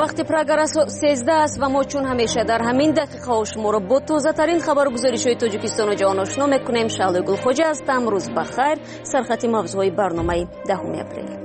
وقت پرگرا 13 است و ما چون همیشه در همین دقیقه ها شما را با تازه ترین خبرگزاریش های تاجیکستان و جهان آشنا میکنیم. شعله گلخوجه هستم. روز بخیر. سرخط موضوعی برنامه 10 اپریل.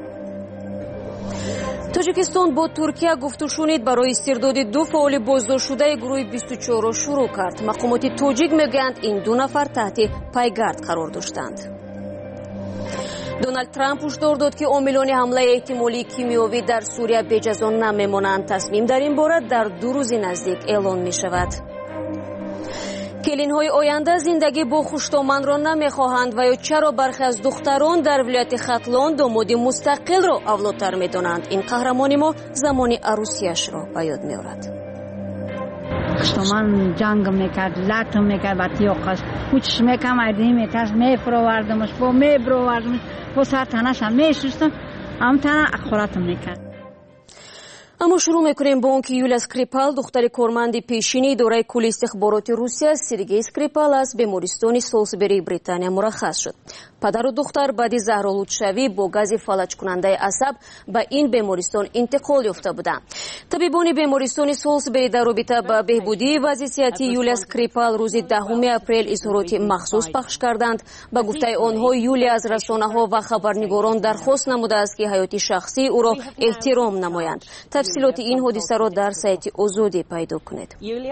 تاجیکستان با ترکیه گفتگو برای استرداد دو فعال بازداشت شده گروه 24 را شروع کرد. مقامات تاجیک میگویند این دو نفر تحت پایگرد قرار داشتند. دونالد ترامپ هشدار داد که عاملان حمله احتمالی کیمیایی در سوریه بجزا نمیمانند. تصمیم در این باره در 2 روز نزدیک اعلان می شود. کلین‌های آینده زندگی با خوشتامند را نمی‌خواهند و یا چرا برخی از دختران در ولایت ختلان داماد مستقل را اولادتر می‌دانند. این قهرمان ما زمان عروسیش را به یاد می‌آورد. خوشتامند جنگ می‌کرد، لط می‌کرد و تیاقش کوچش می‌کمردی می‌کرد، می‌فروردمش، می‌بروردمش، با سر تنش هم می‌شستم، هم تنه اخوراتم می‌کرد. اما شروع میکنیم با اینکه یولیا اسکریپال دختر کارمند پیشین اداره کل استخبارات روسیه سرگئی اسکریپال از بیمارستان سالزبری بریتانیا مرخص شد. پدر و دختر بعد از زهرآلودشوی با گاز فلج کننده عصب به این بیمارستان انتقال یافته بودند. طبیبان بیمارستان سالزبری در رابطه با بهبودی وضعیت یولیا اسکریپال روز 10 اپریل اظهارات مخصوص پخش کردند. به گفته آنها یولیا از رسانه‌ها و خبرنگاران درخواست نموده است که حیات شخصی او را احترام نمایند. تفصیلات این حادثه را در سایت آزادی پیدا کنید.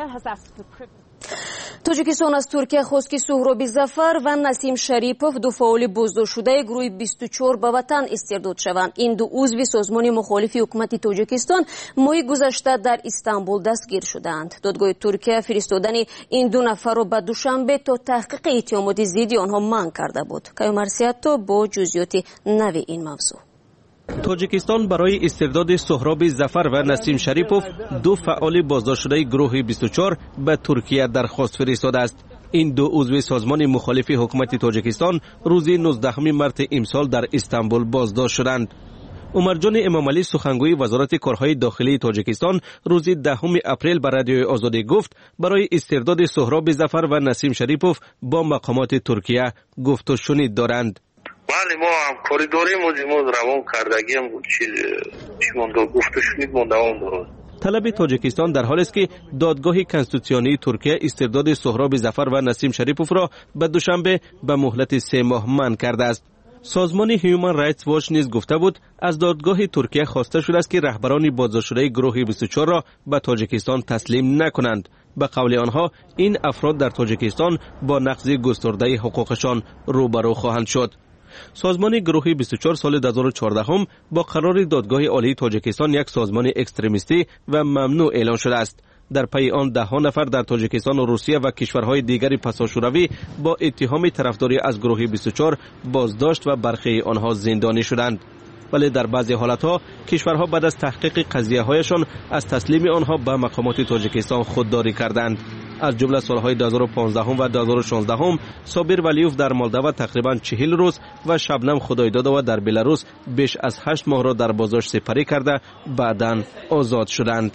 تاجیکستان از ترکیه خواست که سهراب ظفر و نسیم شریپوف دو فعال بازداشت شده گروه 24 به وطن استرداد شوند. این دو عضو سازمان مخالف حکومت تاجیکستان ماه گذشته در استانبول دستگیر شدند. دادگاه ترکیه فرستادن این دو نفر را به دوشنبه تا تحقیق اتهامات ضد آنها منع کرده بود. کیومرسیاتو با جزئیات نو این موضوع. تاجیکستان برای استرداد سهراب ظفر و نسیم شریپوف دو فعال بازداشت شده گروه 24 به ترکیه درخواست فرستاده است. این دو عضو سازمان مخالف حکومت تاجیکستان روز 19 مارس امسال در استانبول بازداشت شدند. عمرجان امامعلی سخنگوی وزارت کارهای داخلی تاجیکستان روز 10 اپریل به رادیوی آزادی گفت برای استرداد سهراب ظفر و نسیم شریپوف با مقامات ترکیه گفت و شنید دارند. بله ما همکاری داریم و روان کردگی هم بود چی مونده گفته شنید مونده هم درست. طلب تاجیکستان در حال است که دادگاه کنستیتوسیونی ترکیه استرداد سهراب ظفر و نسیم شریپوف را به دوشنبه به مهلت 3 ماه منع کرده است. سازمان هیومن رایتس واچ نیز گفته بود از دادگاه ترکیه خواسته شده است که رهبران بازداشت شده گروه 24 را به تاجیکستان تسلیم نکنند. به قول آنها این افراد در تاجیکستان با نقض گسترده حقوقشان روبرو خواهند شد. سازمان گروه 24 سال 2014 با قرار دادگاه عالی تاجیکستان یک سازمان اکستریمیستی و ممنوع اعلان شده است. در پی آن 10 نفر در تاجیکستان و روسیه و کشورهای دیگر پساشوروی با اتهام طرفداری از گروه 24 بازداشت و برخی آنها زندانی شدند. ولی در بعضی حالتها کشورها بعد از تحقیق قضیه هایشان از تسلیم آنها به مقامات تاجیکستان خودداری کردند. از جمله سالهای 2015 و 2016 صابر ولیوف در مالدو تقریبا 40 روز و شبنم خدایدادova در بلاروس بیش از 8 ماه را در بازداشت سپری کرده بعداً آزاد شدند.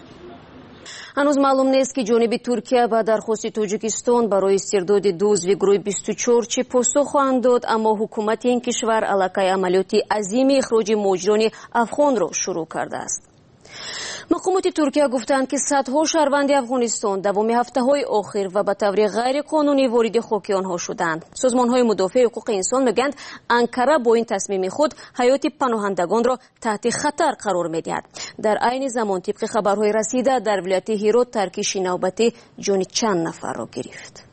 هنوز معلوم نیست که جانب ترکیه با درخواست تاجیکستان برای استرداد دو عضو گروه 24 چه پاسخ خواهند داد، اما حکومت این کشور علاقه عملیات عظیم اخراج مهاجران افغان را شروع کرده است. مقامات ترکیه گفتند که صدها شهروند افغانستان دوام هفته‌های آخر و به طور غیر قانونی وارد خاک آنها شدند. سازمان‌های مدافع حقوق انسان میگویند انقره با این تصمیم خود حیات پناهندگان را تحت خطر قرار می‌دهد. در عین زمان طبق خبرهای رسیده در ولایت هرات ترکیش نوبتی جان چند نفر را گرفت.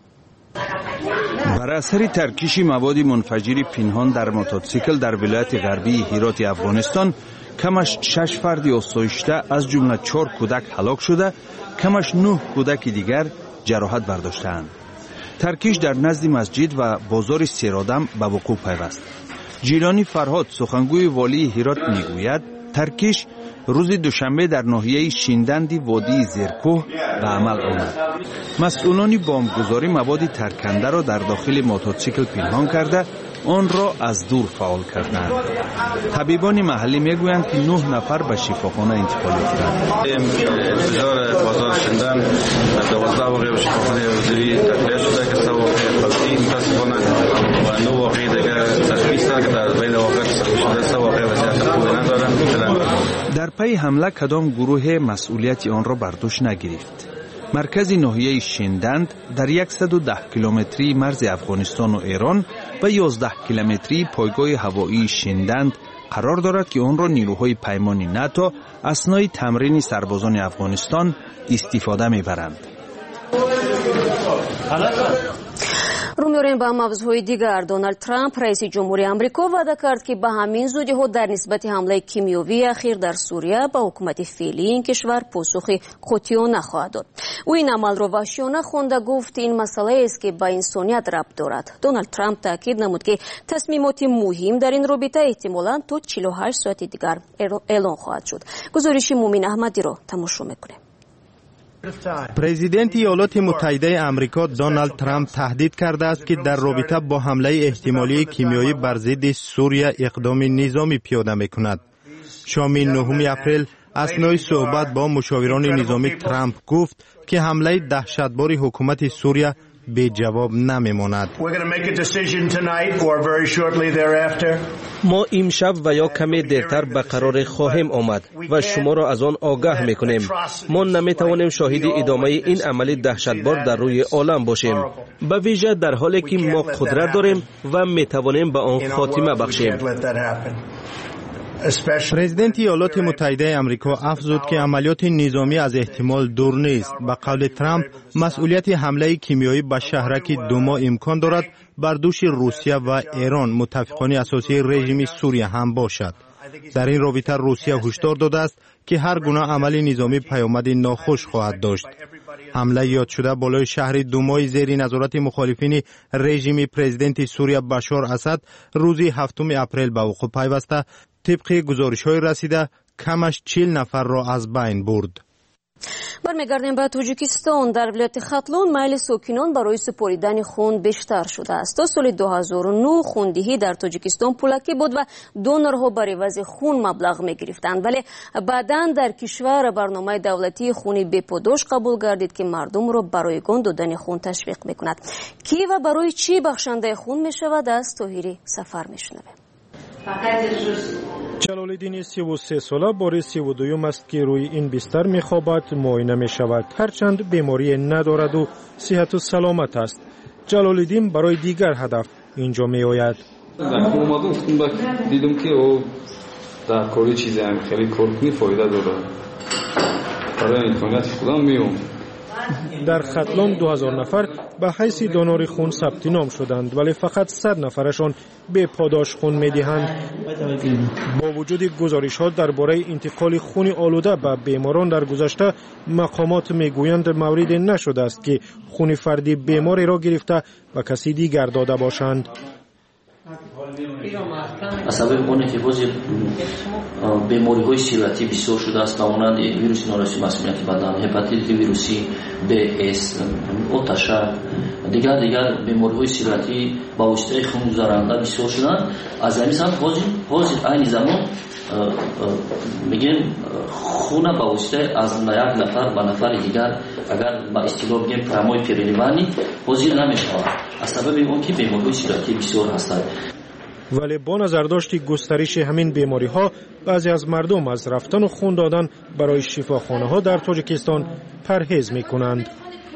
بر اثر ترکیش مواد منفجر پنهان در موتورسیکل در ولایت غربی هرات افغانستان کمش 6 فرد آسایشته از جمله 4 کودک هلاک شده، کمش 9 کودک دیگر جراحت برداشتند. ترکیش در نزد مسجد و بازار سیرادم به وقوع پیوست. جیلانی فرهاد سخنگوی والی هرات میگوید ترکیش روز دوشنبه در ناحیه شیندندی وادی زیرکوه به عمل آمد. مسئولان بمبگذاری مواد ترکنده را در داخل موتورسیکل پنهان کرده آن را از دور فعال کردند. طبیبان محلی میگویند که 9 نفر به شفاخانه انتقال یافتند. انفجار بازار شیندن 12 واقعه به شفاخانه وزیری تخلیه شده که 3 واقعه قلبی متاسفانه و 9 واقعه دیگر تشخیص داده که در بین واقعه شده 3 واقعه وضعیت خوبی ندارند. در در پی حمله کدام گروه مسئولیت آن را بر دوش نگرفت. مرکز ناحیه شیندند در 110 کیلومتری مرز افغانستان و ایران و 11 کیلومتری پایگاه هوایی شیندند قرار دارد که آن را نیروهای پیمانی ناتو اثنای تمرین سربازان افغانستان استفاده می‌برند. رو می‌آوریم به موضوع دیگر. دونالد ترامپ رئیس جمهوری آمریکا وعده کرد که به همین زودی‌ها در نسبت حمله کیمیایی اخیر در سوریه به حکومت فعلی این کشور پاسخ قاطع نخواهد داد. او این عمل را وحشیانه خوانده، گفت این مسئله است که به انسانیت ربط دارد. دونالد ترامپ تاکید نمود که تصمیمات مهم در این رابطه احتمالاً تا 48 ساعت دیگر اعلان خواهد شد. گزارش مومین احمدی را تماشا می‌کنیم. پرزیدنت ایالات متحده آمریکا دونالد ترامپ تهدید کرده است که در رابطه با حمله احتمالی کیمیایی بر ضد سوریه اقدام نظامی پیاده می‌کند. شام 9 اپریل اثنای صحبت با مشاوران نظامی ترامپ گفت که حمله دهشتبار حکومت سوریه به جواب نمیماند. ما امشب و یا کمی دیرتر به قرار خواهیم آمد و شما را از آن آگاه میکنیم. ما نمیتوانیم شاهد ادامه این عمل دهشتبار در روی عالم باشیم، به ویژه در حالی که ما قدرت داریم و میتوانیم به آن خاتمه بخشیم. پرزیدنت ایالات متحده آمریکا افزود که عملیات نظامی از احتمال دور نیست. به قول ترامپ مسئولیت حمله کیمیایی به شهرک دوما امکان دارد بر دوش روسیه و ایران، متفقان اساسی رژیم سوریه هم باشد. در این رابطه روسیه هشدار داده است که هر گونه عمل نظامی پیامد ناخوش خواهد داشت. حمله یاد شده بالای شهر دومای زیر نظارت مخالفین رژیم پرزیدنت سوریه بشار اسد روز 7 اپریل به وقوع پیوسته طبق گزارش‌های رسیده کمش 40 نفر را از بین برد. برمیگردیم به تاجیکستان. در ولایت خطلون میل ساکنان برای سپاریدن خون بیشتر شده است. تا سال 2009 خوندهی در تاجیکستان پولکی بود و دونرها برای عوض خون مبلغ می‌گرفتند، ولی بعداً در کشور برنامه دولتی خون بی‌پاداش قبول گردید که مردم را برای گون دادن خون تشویق می‌کند. کی و برای چی بخشنده خون می‌شود؟ از طاهری سفر می‌شنویم. جلال‌الدین 33 ساله بار 32 است که روی این بستر می‌خوابد، معاینه می‌شود. هرچند بیماری ندارد و صحت و سلامت است. جلال‌الدین برای دیگر هدف اینجا می‌آید. دیدم که او در کاری چیزی هم خیلی کارکنی فایده داره. برای امکانات خودم میام. در خطلان 2000 نفر به حیث دونور خون ثبت نام شدند، ولی فقط 100 نفرشان به پاداش خون می‌دهند. با وجود گزارش‌ها درباره انتقال خون آلوده به بیماران در گذشته، مقامات می‌گویند مورد نشده است که خون فردی بیماری را گرفته و کسی دیگر داده باشند. سبب اونه که باز بیماری‌های صورتی بسیار شده است، مانند ویروس نارسی مسمومیت بدن، هپاتیت ویروسی B-S، آتش، دیگر بیماری‌های صورتی با واسطه خون گذرانده بسیار شدند. از همین سمت باز این زمان میگیم خون با واسطه از یک نفر به نفر دیگر اگر با اصطلاح بگیم پرامای پیرلیوانی بازی نمی‌شود، از سبب اون که بیماری‌های صورتی بسیار هستند. ولی با نظرداشت گسترش همین بیماری‌ها، بعضی از مردم از رفتن و خون دادن برای شفاخانه‌ها در تاجیکستان پرهیز می‌کنند.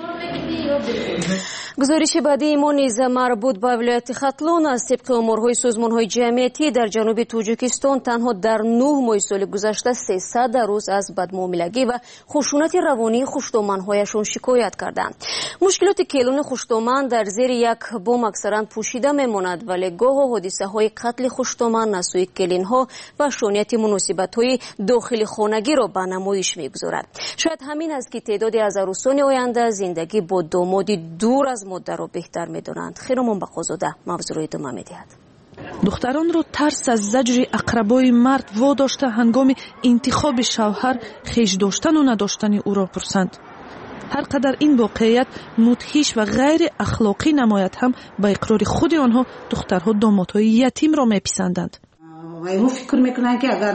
گزارش بعدی ما نیز مربوط به ولایت خطلون است. طبق آمارهای سازمان‌های جمعیتی در جنوب تاجیکستان تنها در 9 ماه سال گذشته 300 روز از بدمعاملگی و خشونت روانی خشتامندهایشان شکایت کردند. مشکلات کلون خشتامند در زیر یک بم اکثرا پوشیده میماند، ولی گاه حادثه‌های قتل خشتامند نسوی کلین‌ها و شونیت مناسبت‌های داخل خانگی را به نمایش می‌گذارد. شاید همین است که تعدادی از عروسان آینده زندگی با دامادی دور از مادر را بهتر می‌دانند. خیرمان بقازاده موضوع را ادامه می‌دهد. دختران را ترس از زجر اقربای مرد واداشته هنگام انتخاب شوهر خیش داشتن و نداشتن او را پرسند. هر قدر این واقعیت مدهش و غیر اخلاقی نماید هم با اقرار خود آنها دخترها دامادهای یتیم را میپسندند. و اینو فکر میکنن که اگر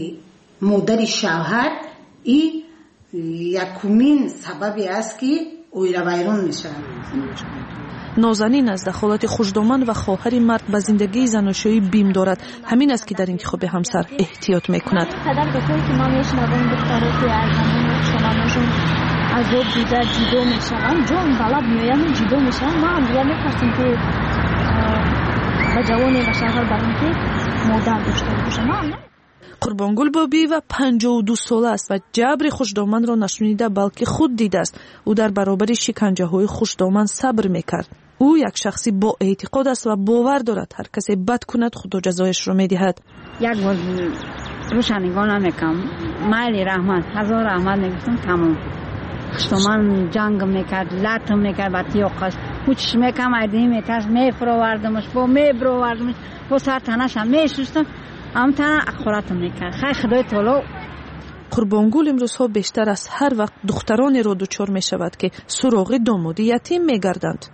مادر شوهر این یکمین سببی است که oilavayron میشن. نازنین از دخالت خوشدامن و خواهر مرد به زندگی زناشویی بیم دارد. همین است که در انتخاب همسر احتیاط میکند. پدر گفته که ما میشنویم دخترها که از زمان شوهرشون عذاب دیده جدا میشن، جون بالا میآیند جدا میشن. ما هم دیگه میپرسیم که با جوانی و شوهر برام که مادر داشته باشه. قربانگل بابی و 52 ساله است و جبر خوشدامن را نشنیده بلکه خود دیده است. او در برابر شکنجه های خوشدامن صبر میکرد. او یک شخصی با اعتقاد است و باور دارد هر کسی بد کند خدا جزایش را میدهد. یک بار روشن نگاه نمیکنم، مایلی رحمت، هزار رحمت نگفتم تمام. خوشدامن جنگ میکرد، لط میکرد و تیاقش کوچش میکم ایدی میترس میفروردمش با میبروردمش با سر تنش هم میشستم هم تنه اخورت میکرد. خیلی خدای تعالی. قربانگل امروزها بیشتر از هر وقت دخترانی را دچار میشود که سراغ دامادی یتیم میگردند.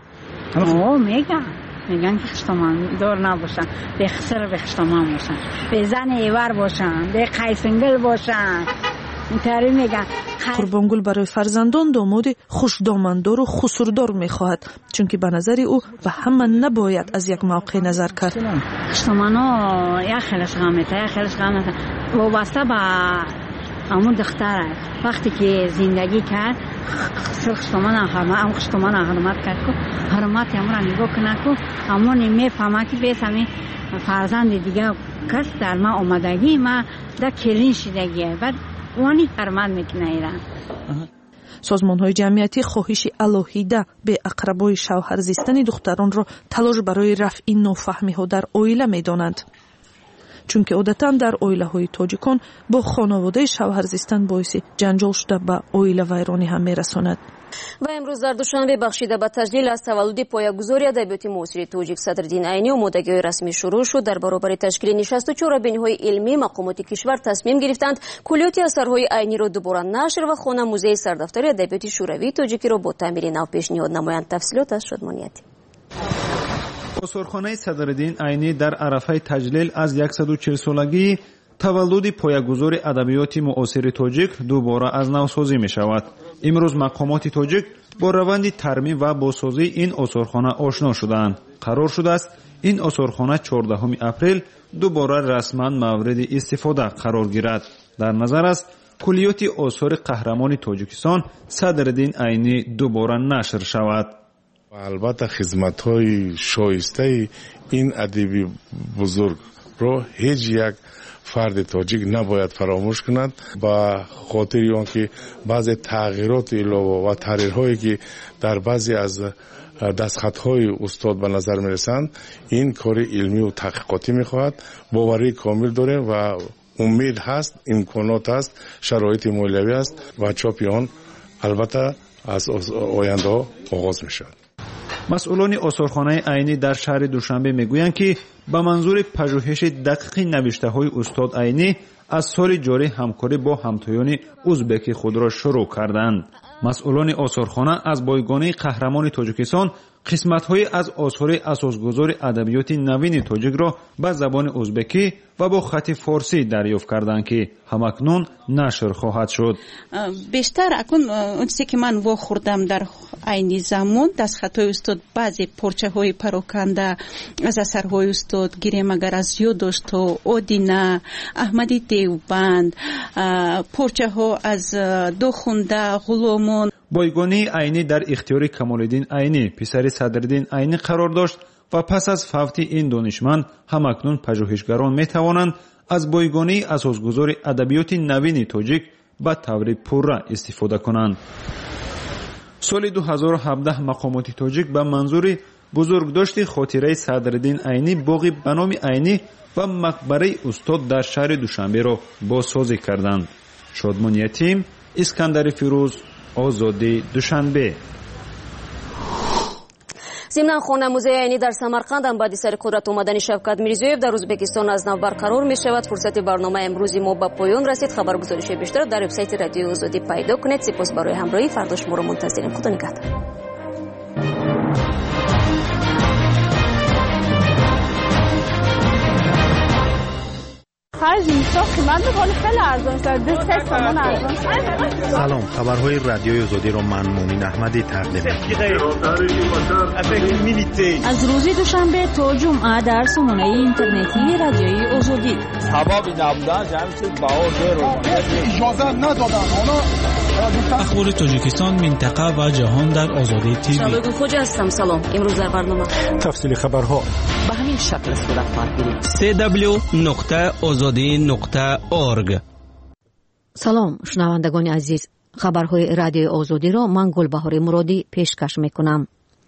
میگن که خوشدامن دار نباشن، به خسر به خوشدامن باشن، به زن ایور باشن، به قیسنگل باشن. اینطوری میگن. قربانگل برای فرزندان داماد خوشدامندار و خسوردار میخواهد، چون که به نظر او و همه نباید از یک موقع نظر کرد. خوشدامنا یک خیلش غمته، یک خیلش غمته وابسته به همون دختره. وقتی که زندگی کرد خوشدامن حرمت کرد که حرمت همون نگاه کنه که همون میفهمه که بیس همین فرزند دیگه کس در ما آمدگی ما در کلین شدگیه بعد وانی حرمت میکنه ایران. سازمان‌های جمعیتی خواهش الهیده به اقربای شوهر زیستن دختران را تلاش برای رفع نافهمی‌ها در عائله می‌دانند، چون که عادتاً در عائله‌های تاجیکان با خانواده شوهر زیستن باعث جنجال شده به عائله ویرانی هم می‌رساند. و امروز در دوشنبه بخشیده به تجلیل از تولد پایه‌گذاری ادبیات معاصر تاجیک صدرالدین عینی آمادگی‌های رسمی شروع شد. در برابر تشکیل نشست و چهاربینی‌های علمی مقامات کشور تصمیم گرفتند کلیات اثرهای عینی را دوباره نشر و خانه موزه سردفتر ادبیات شوروی تاجیکی را با تعمیر نو پیشنهاد نمایند. تفصیلات از شادمانیتی. آثارخانه صدرالدین عینی در عرفه تجلیل از 140 سالگی تولد پایه‌گذار ادبیات معاصر تاجیک دوباره از نو سازی می شود. امروز مقامات تاجیک با روند ترمیم و بازسازی این آثارخانه آشنا شدند. قرار شده است این آثارخانه 14 اپریل دوباره رسما مورد استفاده قرار گیرد. در نظر است کلیات آثار قهرمان تاجیکستان صدرالدین عینی دوباره نشر شود. البته خدمت‌های شایسته این ادیب بزرگ رو هیچ یک فرد تاجیک نباید فراموش کند. با خاطر آنکه بعضی تغییرات علاوه و تحریرهایی که در بعضی از دستخطهای استاد به نظر میرسند این کار علمی و تحقیقاتی میخواهد. باوری کامل داره و امید هست، امکانات هست، شرایط مالیوی است و چاپ آن البته از آینده آغاز میشود. مسئولان آثارخانه عینی در شهر دوشنبه میگویند که به منظور پژوهش دقیق نوشته‌های استاد عینی از سال جاری همکاری با همتایان ازبک خود را شروع کردند. مسئولان آثارخانه از بایگانه قهرمان تاجیکستان قسمت‌های از آثار اساسگذار ادبیات نوین تاجیک را به زبان ازبکی و با خط فارسی دریافت کردند که همکنون نشر خواهد شد. بیشتر اکنون اون چیزی که من واخوردم در عین زمان دستخطهای استاد بعضی پارچه‌های پراکنده از اثرهای استاد گیریم اگر از یادداشت و آدینه احمدی دیوبند پارچه‌ها از دو خونده غلامان. بایگانه عینی در اختیار کمالالدین عینی پسر صدرالدین عینی قرار داشت و پس از فوت این دانشمند همکنون پژوهشگران می توانند از بایگانه اساسگذار ادبیات نوین تاجیک به طور پوره استفاده کنند. سال 2017 مقامات تاجیک به منظور بزرگداشت خاطره صدرالدین عینی باغ به نام عینی و مقبره استاد در شهر دوشنبه را بازسازی کردند. شادمان یتیم، اسکندر فیروز، آزادی دوشنبه. ضمن خانه موزه عینی در سمرقند هم بعد سر قدرت آمدن شوکت میرزیویف در ازبکستان از نو برقرار می شود. فرصت برنامه امروزی ما به پایان رسید. خبرگزاری بیشتر در وبسایت رادیو آزادی پیدا کنید. سپاس برای همراهی. فردا شما را منتظریم. خدا نگهدار. سلام، خبرهای رادیوی آزادی را من مومن احمدی تقدیم از روز دوشنبه تا جمعه در سامانه اینترنتی رادیوی آزادی. اجازه ندادن اخبار تاجیکستان، منطقه و جهان در آزادی تیوی. شبکه خوج هستم. سلام. امروز در برنامه تفصیل خبرها به همین شکل صورت پرگیرید. www.azadi.org. سلام شنوندگان عزیز، خبرهای رادیو آزادی را من گلبهار مرادی پیشکش میکنم.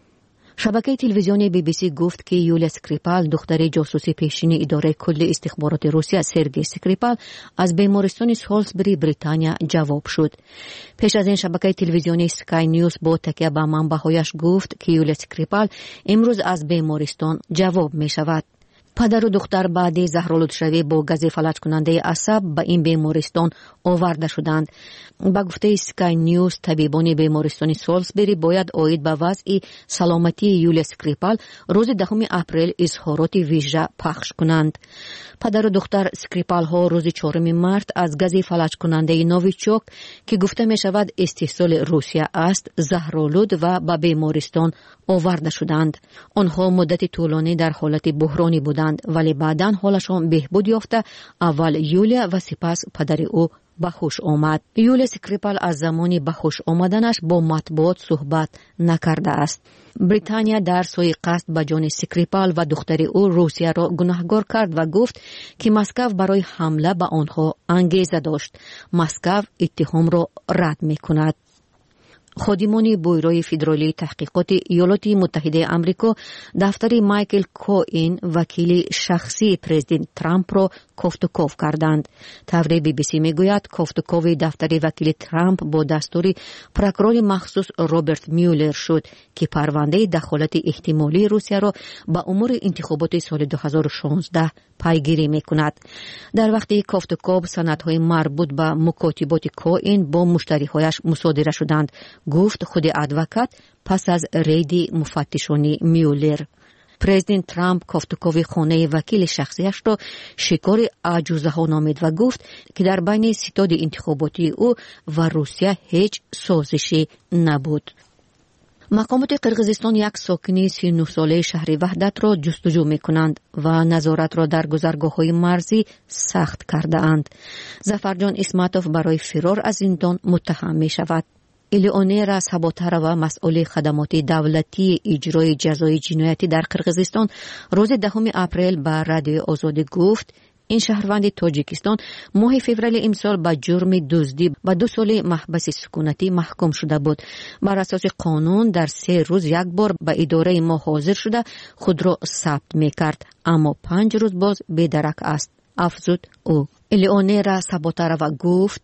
شبکه تلویزیونی BBC گفت که یولیا اسکریپال، دختر جاسوسی پیشین اداره کلی استخبارات روسیه سرگئی اسکریپال، از بیمارستان سالزبری بریتانیا جواب شد. پیش از این شبکه تلویزیونی سکای نیوز با تکیه به منبع‌هایش گفت که یولیا اسکریپال امروز از بیمارستان جواب می شود. پدر و دختر بعد زهرآلودشوی با گاز فلج کننده عصب به این بیمارستان آورده شدند. با گفته سکای نیوز، طبیبان بیمارستان سالزبری باید عاید به وضع سلامتی یولیا اسکریپال روز 10 اپریل اظهارات ویژه پخش کنند. پدر و دختر اسکریپال ها روز 4 مارس از گاز فلج کننده نوویچوک که گفته می شود استحصال روسیه است زهرآلود و به بیمارستان آورده شدند. آنها مدت طولانی در حالت بحرانی بودند، ولی بعداً حالشان بهبود یافته اول یولیا و سپس پدر او به هوش آمد. یولیا اسکریپال از زمانی به هوش آمدنش با مطبوعات صحبت نکرده است. بریتانیا در سوی قصد به جان اسکریپال و دختر او روسیه را گناهکار کرد و گفت که مسکو برای حمله به آنها انگیزه داشت. مسکو اتهام را رد می‌کند. خادمان بویروی فدرالی تحقیقات ایالات متحده آمریکا دفتر مایکل کوئین وکیل شخصی پرزیدنت ترامپ را کوفتوکوف کردند. تبر BBC میگوید کوفتوکوف دفتر وکیل ترامپ با دستور پروکورور مخصوص رابرت میولر شد که پرونده دخالت احتمالی روسیه را به امور انتخابات سال 2016 پیگیری میکند. در وقتی کوفتوکوف سندهای مربوط به مکاتبات کوئین با مشتریهایش مصادره شدند، گفت خود ادوکات پس از رید مفتشانی میولر. پرزیدنت ترامپ کوفتوکوف خانه وکیل شخصیش را شکار عجوزه ها نامید و گفت که در بین ستاد انتخاباتی او و روسیه هیچ سازشی نبود. مقامات قرقیزستان یک ساکن 39 ساله شهر وحدت را جستجو می کنند و نظارت را در گذرگاه‌های مرزی سخت کرده اند. ظفرجان اسمتوف برای فرار از زندان متهم می شود. الیونورا ساباتاروا، مسئول خدمات دولتی اجرای جزای جنایتی در قرقیزستان، روز 10 اپریل به رادیو آزادی گفت این شهروند تاجیکستان ماه فوریه امسال به جرم دزدی به 2 سال محبس سکونتی محکوم شده بود. بر اساس قانون در 3 روز یک بار به اداره ما حاضر شده خود را ثبت می‌کرد، اما 5 روز باز بی‌درک است، افزود او. الیونورا ساباتاروا گفت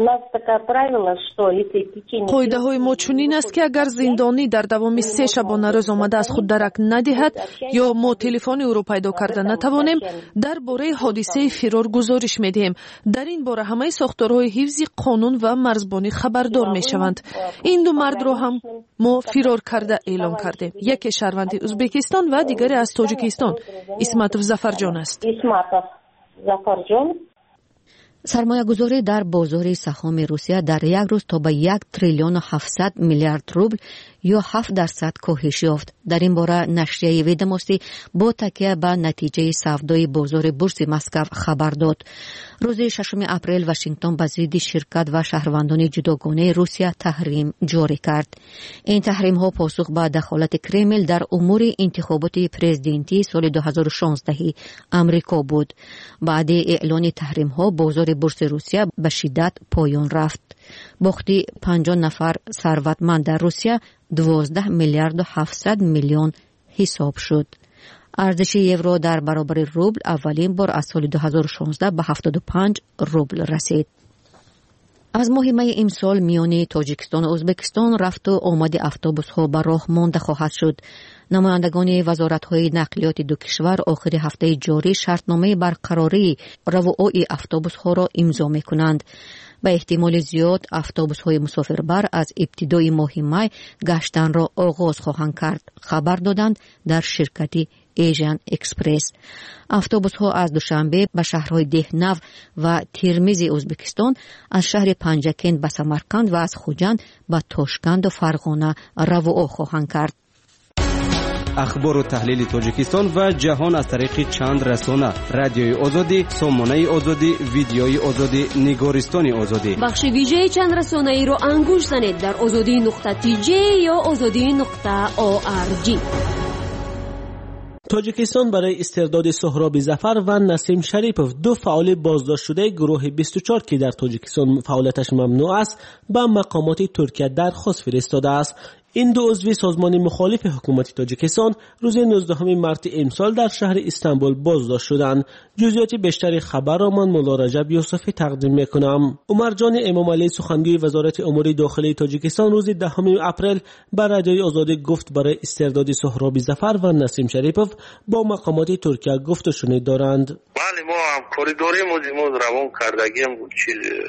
قاعده های ما چنین است که اگر زندانی در دوام 3 شبانه روز آمده از خود درک ندهد یا ما تلفن او را پیدا کرده نتوانیم، درباره حادثه فرار گزارش میدهیم. در این باره همه ساختارهای حفظ قانون و مرزبانی خبردار میشوند. این 2 مرد را هم ما فرار کرده اعلام کردیم. یکی شهروند ازبکستان و دیگری از تاجیکستان. اسمتوف ظفرجان است. سرمایه گذاری در بازار سهام روسیه در یک روز تا به 1 تریلیون 700 میلیارد روبل یا 7% کاهش یافت. در این باره نشریه ویدموستی با تکیه به نتیجه سودای بازار بورس مسکو خبر داد. روز 6 اپریل واشنگتن به ضد شرکت و شهروندان جداگانه روسیه تحریم جاری کرد. این تحریم ها پاسخ به دخالت کرمل در امور انتخابات پرزیدنتی سال 2016 آمریکا بود. بعد اعلان تحریم ها بازار بورس روسیه به شدت پایان رفت. باختی 50 نفر ثروتمند در روسیه 12 میلیارد و 700 میلیون حساب شد. ارزش یورو در برابر روبل اولین بار از سال 2016 به 75 روبل رسید. از ماه می امسال میان تاجیکستان و ازبکستان رفت و آمد اتوبوس ها به راه مانده خواهد شد. نمایندگان وزارت‌های نقلیات دو کشور آخر هفته جاری شرطنامه برقراری روائع اتوبوس‌ها را امضا می‌کنند. به احتمال زیاد اتوبوس‌های مسافربر از ابتدای ماه می گشتن را آغاز خواهند کرد، خبر دادند در شرکت ایژن اکسپرس. اتوبوس‌ها از دوشنبه به شهرهای دهنو و ترمیز ازبکستان، از شهر پنجکند به سمرقند و از خوجند به تاشکند و فرغانه رو خواهند کرد. اخبار و تحلیل تاجیکستان و جهان از طریق چند رسانه: رادیوی آزادی، سامانه آزادی، ویدیوی آزادی، نگارستان آزادی. بخش ویژه چند رسانه ای رو انگوش زنید در azadi.tj یا azadi.org. تاجیکستان برای استرداد سهراب ظفر و نسیم شریپوف، دو فعال بازداشت شده گروه 24 که در تاجیکستان فعالیتش ممنوع است، به مقامات ترکیه درخواست فرستاده است. این دو عضو سازمان مخالف حکومت تاجیکستان روز 19 مارس امسال در شهر استانبول بازداشت شدند. جزئیات بیشتر خبر را من مولا رجب یوسفی تقدیم میکنم. عمر جان امام علی، سخنگوی وزارت امور داخلی تاجیکستان، روز 10 اپریل به رادیوی آزادی گفت برای استرداد سهراب ظفر و نسیم شریپوف با مقامات ترکیه گفت و شنود دارند. بله، ما همکاری داریم، روان کردگی هم بود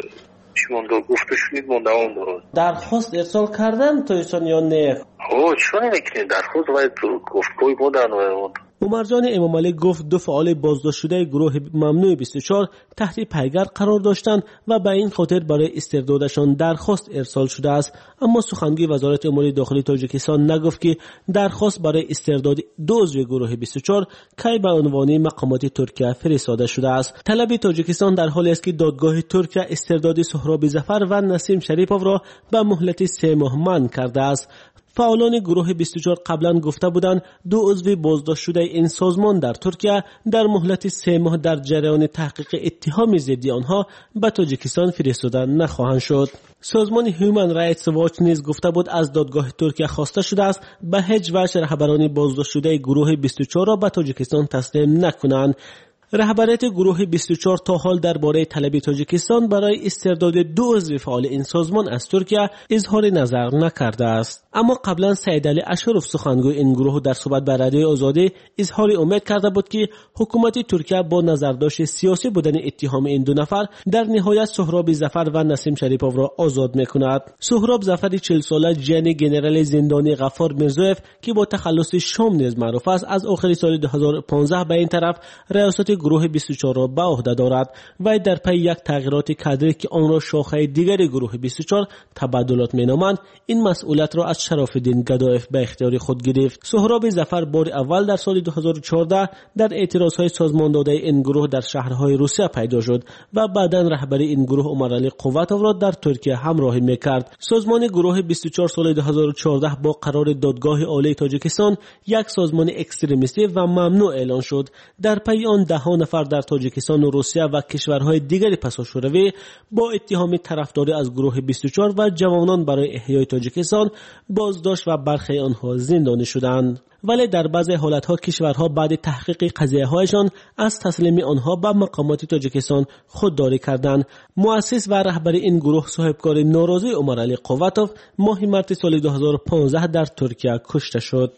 مونده گفته شدید مونده اون درست. درخواست ارسال کردن تو ایشان یا نه؟ چون نمیکنید درخواست باید گفتگوی بودن و عمر جان امام علی گفت دو فعال بازداشت شده گروه ممنوع 24 تحت پیگر قرار داشتند و به این خاطر برای استردادشان درخواست ارسال شده است. اما سخنگوی وزارت امور داخلی تاجیکستان نگفت که درخواست برای استرداد دو عضو گروه 24 کی به عنوان مقامات ترکیه فرستاده شده است. طلب تاجیکستان در حالی است که دادگاه ترکیه استرداد سهراب ظفر و نسیم شریپوف را به مهلت 3 ماه منع کرده است. فعالان گروه 24 قبلا گفته بودند دو عضو بازداشت شده این سازمان در ترکیه در مهلت 3 ماه در جریان تحقیق اتهام ضد آنها به تاجیکستان فرستاده نخواهند شد. سازمان هیومن رایتس واچ نیز گفته بود از دادگاه ترکیه خواسته شده است به هیچ وجه رهبران بازداشت شده گروه 24 را به تاجیکستان تسلیم نکنند. رهبریت گروه 24 تا حال درباره طلب تاجیکستان برای استرداد دو عضو فعال این سازمان از ترکیه اظهار نظر نکرده است. اما قبلا سید علی اشرف، سخنگوی این گروه، در صحبت با رادیوی آزادی اظهار امید کرده بود که حکومت ترکیه با نظرداشت سیاسی بودن اتهام این دو نفر در نهایت سهراب ظفر و نسیم شریپوف را آزاد میکند. سهراب ظفر 40 ساله جن ژنرال زندانی غفار میرزویف که با تخلص شام نیز معروف است، از آخر سال 2015 به این طرف ریاست گروه 24 را به عهده دارد و در پی یک تغییرات کادری که آن را شاخه دیگر گروه 24 تبادلات مینامند، این مسئولیت را از شراف‌الدین گدایف به اختیار خود گرفت. سهراب ظفر بار اول در سال 2014 در اعتراضهای سازمان داده این گروه در شهرهای روسیه پیدا شد و بعداً رهبری این گروه عمر علی قوتوف را در ترکیه همراهی میکرد. سازمان گروه 24 سال 2014 با قرار دادگاه عالی تاجیکستان یک سازمان اکستریمیستی و ممنوع اعلان شد. در پی آن دهان نفر در تاجیکستان و روسیه و کشورهای دیگر پساشوروی با اتهام طرفداری از گروه 24 و جوانان برای احیای تاجیکستان بازداشت و برخی آنها زندانی شدند. ولی در بعضی حالتها کشورها بعد تحقیق قضیه‌هایشان از تسلیم آنها به مقامات تاجیکستان خودداری کردند. مؤسس و رهبر این گروه صاحبکار ناراضی عمر علی قوتوف ماه مارس سال 2015 در ترکیه کشته شد.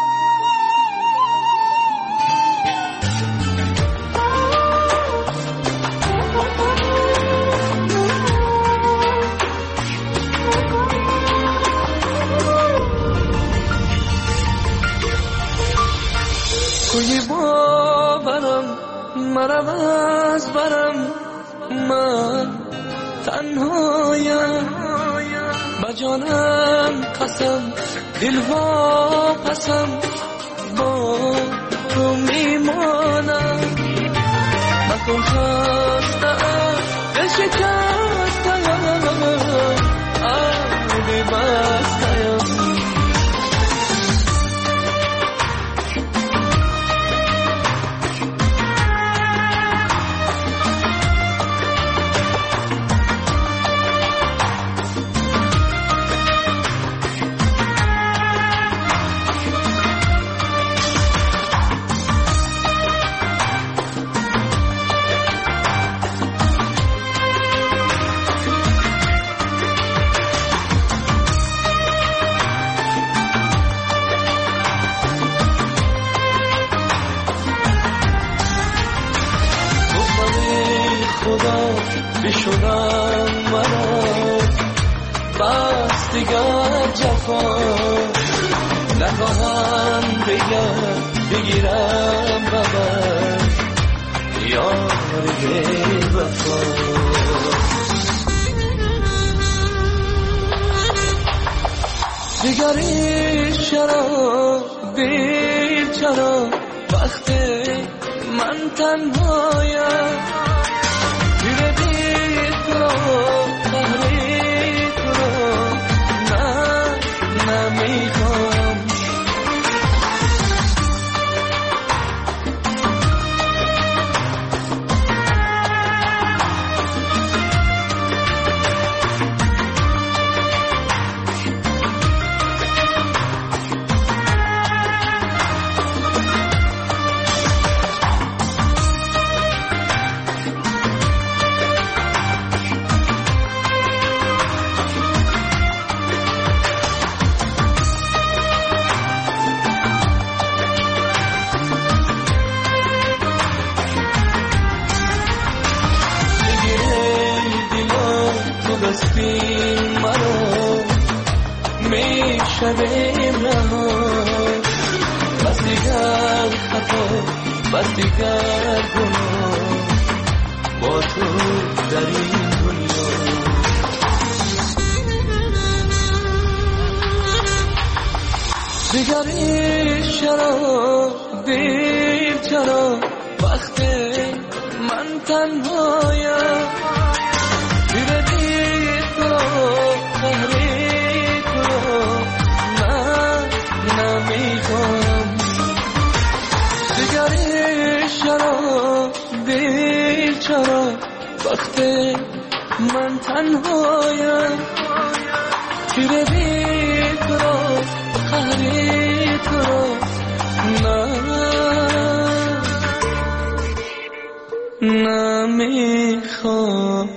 کوی باورم مرم از برم، من تنهایم با جانم قسم، دل واپسم با تو میمانم. مکن خستم دل شکستم، آبی بستم. بشونم مرا بس دیگر جفا، نه نخواهم بگیرم ببر یار وفا دیگری چرا بیچرا وقت من تنهایم دیره بی تو تحریک رو نه نمیخوام شبیم نهار بس دیگر خطا بس دیگر گناه با تو در این دنیا دیگری چرا دیر چرا وقت من تنهایم دیره دیر تو تحریک رو نمیخوام دیگری چرا دیر چرا وقت من تنهایم دیره دیر تو تحریک رو نمیخوام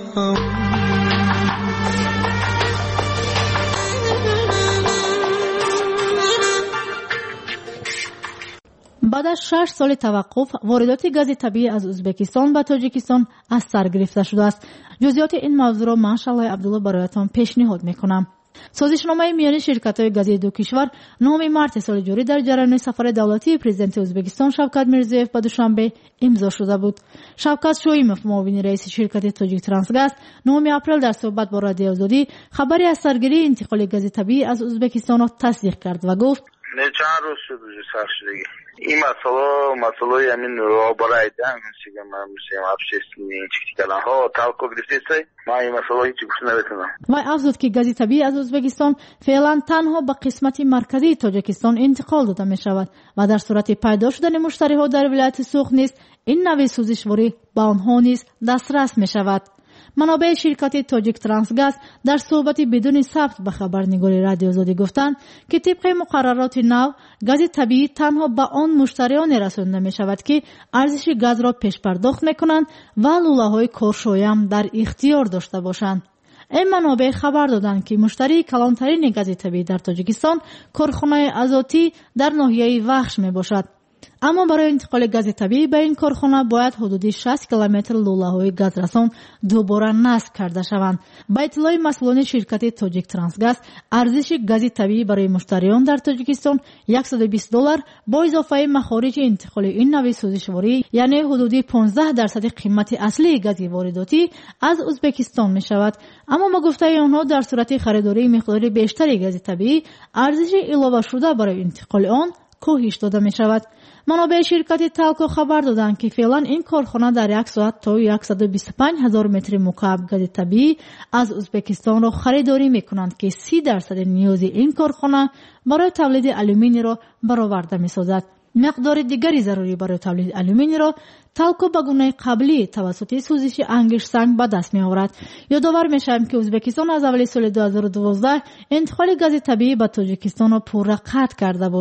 بعد از 6 سال توقف واردات گاز طبیعی از ازبکستان به تاجیکستان از سر گرفته شده است. جزئیات این موضوع را ماشاءالله عبدالله برایتان پیشنهاد میکنم. سازشنامه میان شرکت‌های گازی دو کشور 9 مارس سال جاری در جریان سفر دولتی پرزیدنت ازبکستان شوکت میرزیوف به دوشنبه امضا شده بود. شوکت شویموف معاون رئیس شرکت تاجیک ترانسگاز 9 اپریل در صحبت با رادیو آزادی خبری از سرگیری انتقال گاز طبیعی از ازبکستان را تصدیق کرد و گفت چند روز شد سر شدگی این مسئله همین رو برای دنگ میشه من میشم افشیستین چکتیکلان ها تلقو گرفته ما این مسئله هیچی گوش نبتونم و افزود که گاز طبیعی از ازبکستان فعلا تنها به قسمت مرکزی تاجیکستان انتقال داده می شود و در صورت پیدا شدن مشتری ها در ولایت سوخت نیز این نوع سوزشواری به آنها نیز دسترس می شود. منابع شرکت تاجیک ترانسگاز در صحبت بدون ثبت به خبرنگار رادیو آزادی گفتند که طبق مقررات نو گاز طبیعی تنها به آن مشتریان رسانده می شود که ارزش گاز را پیش پرداخت می کنند و لوله های کارشویم در اختیار داشته باشند. این منابع خبر دادند که مشتری کلانترین گاز طبیعی در تاجیکستان کارخانه آزاتی در ناحیه وخش می باشد. اما برای انتقال گاز طبیعی به این کارخانه باید حدود 60 کیلومتر لوله‌های گازرسان دوباره نصب کرده شوند. با اطلاع مسئولان شرکت تاجیک ترانسگاز ارزش گاز طبیعی برای مشتریان در تاجیکستان $120 با اضافه مخارج انتقال این نوع سوزشواری یعنی حدود 15% قیمت اصلی گاز وارداتی از ازبکستان می شود. اما با گفته آنها در صورت خریداری مقدار بیشتری گاز طبیعی ارزش علاوه شده برای انتقال آن کاهش داده می شود. منابع شرکت تلکو خبر دادند که فعلا این کارخانه در یک ساعت تا 125,000 متر مکعب گاز طبیعی از ازبکستان را خریداری می کنند که 30% نیاز این کارخانه برای تولید آلومینی را برآورده می سازد. مقدار دیگری ضروری برای تولید آلومینی را تلکو به گونه قبلی توسط سوزش انگشت سنگ به دست می آورد. یادآور می شویم که ازبکستان از اول سال 2012 انتقال گاز طبیعی به تاجیکستان را پرقطع کرده بود.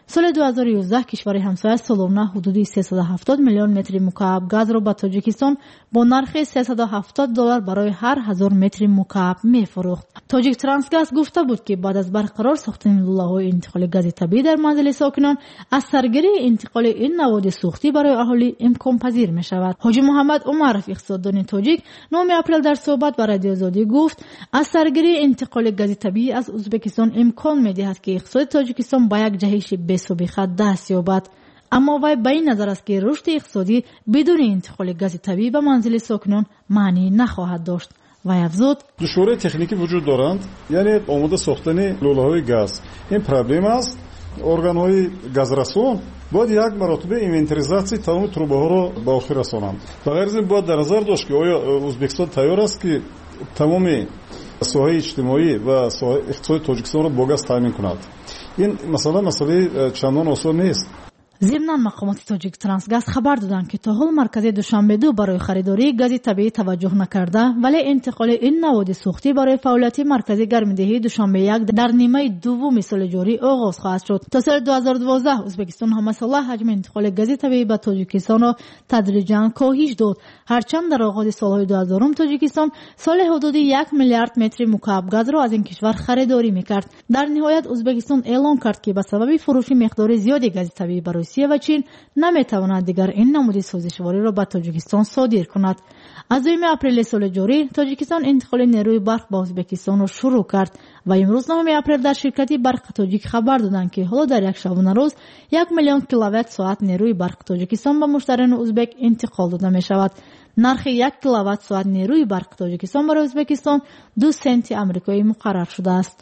سال 2011 کشور همسایه سالانه حدود 370 میلیون متر مکعب گاز را به تاجیکستان با نرخ $370 برای هر 1000 متر مکعب می‌فروخت. تاجیک ترانسگاز گفته بود که بعد از برقرار ساختن لوله‌های انتقال گاز طبیعی در منزل ساکنان، از سرگیری انتقال این مواد سوختی برای اهالی امکان پذیر می‌شود. حاجی محمد عمرов اقتصاددان تاجیک 9 اپریل در صحبت با رادیو آزادی گفت از سرگیری انتقال گاز طبیعی از ازبکستان امکان می‌دهد که اقتصاد تاجیکستان به یک جهش بی‌سابقه دست یابد. اما وی به این نظر است که رشد اقتصادی بدون انتقال گاز طبیعی به منزل ساکنان معنی نخواهد داشت. وی افزود دشواری تکنیکی وجود دارند، یعنی آماده ساختن لوله‌های گاز این پرابلم است. ارگان‌های گازرسان باید یک مرتبه اینوентаризацияи تمام تروبه‌ها را به آخر رسانند. بغیر از این باید در نظر داشت که آیا ازبکستان تیار است که تمام ساحه اجتماعی و اقتصاد تاجیکستان را با گاز تامین کند. این مسئله چندان آسان نیست. ضمناً مقامات تاجیک ترانسگاز خبر دادند که تا حال مرکز دوشنبه 2 برای خریداری گاز طبیعی توجه نکرده، ولی انتقال این مواد سوختی برای فعالیت مرکز گرم‌دهی دوشنبه 1 در نیمه دوم سال جاری آغاز خواهد شد. تا سال 2012 ازبکستان هم مسئله حجم انتقال گاز طبیعی به تاجیکستان را تدریجاً کاهش داد، هرچند در آغاز سالهای 2000 تاجیکستان سال حدود 1 میلیارد متر مکعب گاز را از این کشور خریداری می‌کرد. در نهایت ازبکستان اعلام کرد که به سبب فروش مقدار زیادی گاز طبیعی به روسیه و چین نمیتواند دیگر این نمود سوزشواری را به تاجیکستان صادر کند. از 2 اپریل سال جاری تاجیکستان انتقال نیروی برق به ازبکستان را شروع کرد و امروز 9 اپریل در شرکت برق تاجیک خبر دادند که حالا در یک شبانه روز 1 میلیون کیلووات ساعت نیروی برق تاجیکستان به مشتریان ازبک انتقال داده می شود. نرخ 1 کیلووات ساعت نیروی برق تاجیکستان برای ازبکستان 2 سنت آمریکایی مقرر شده است.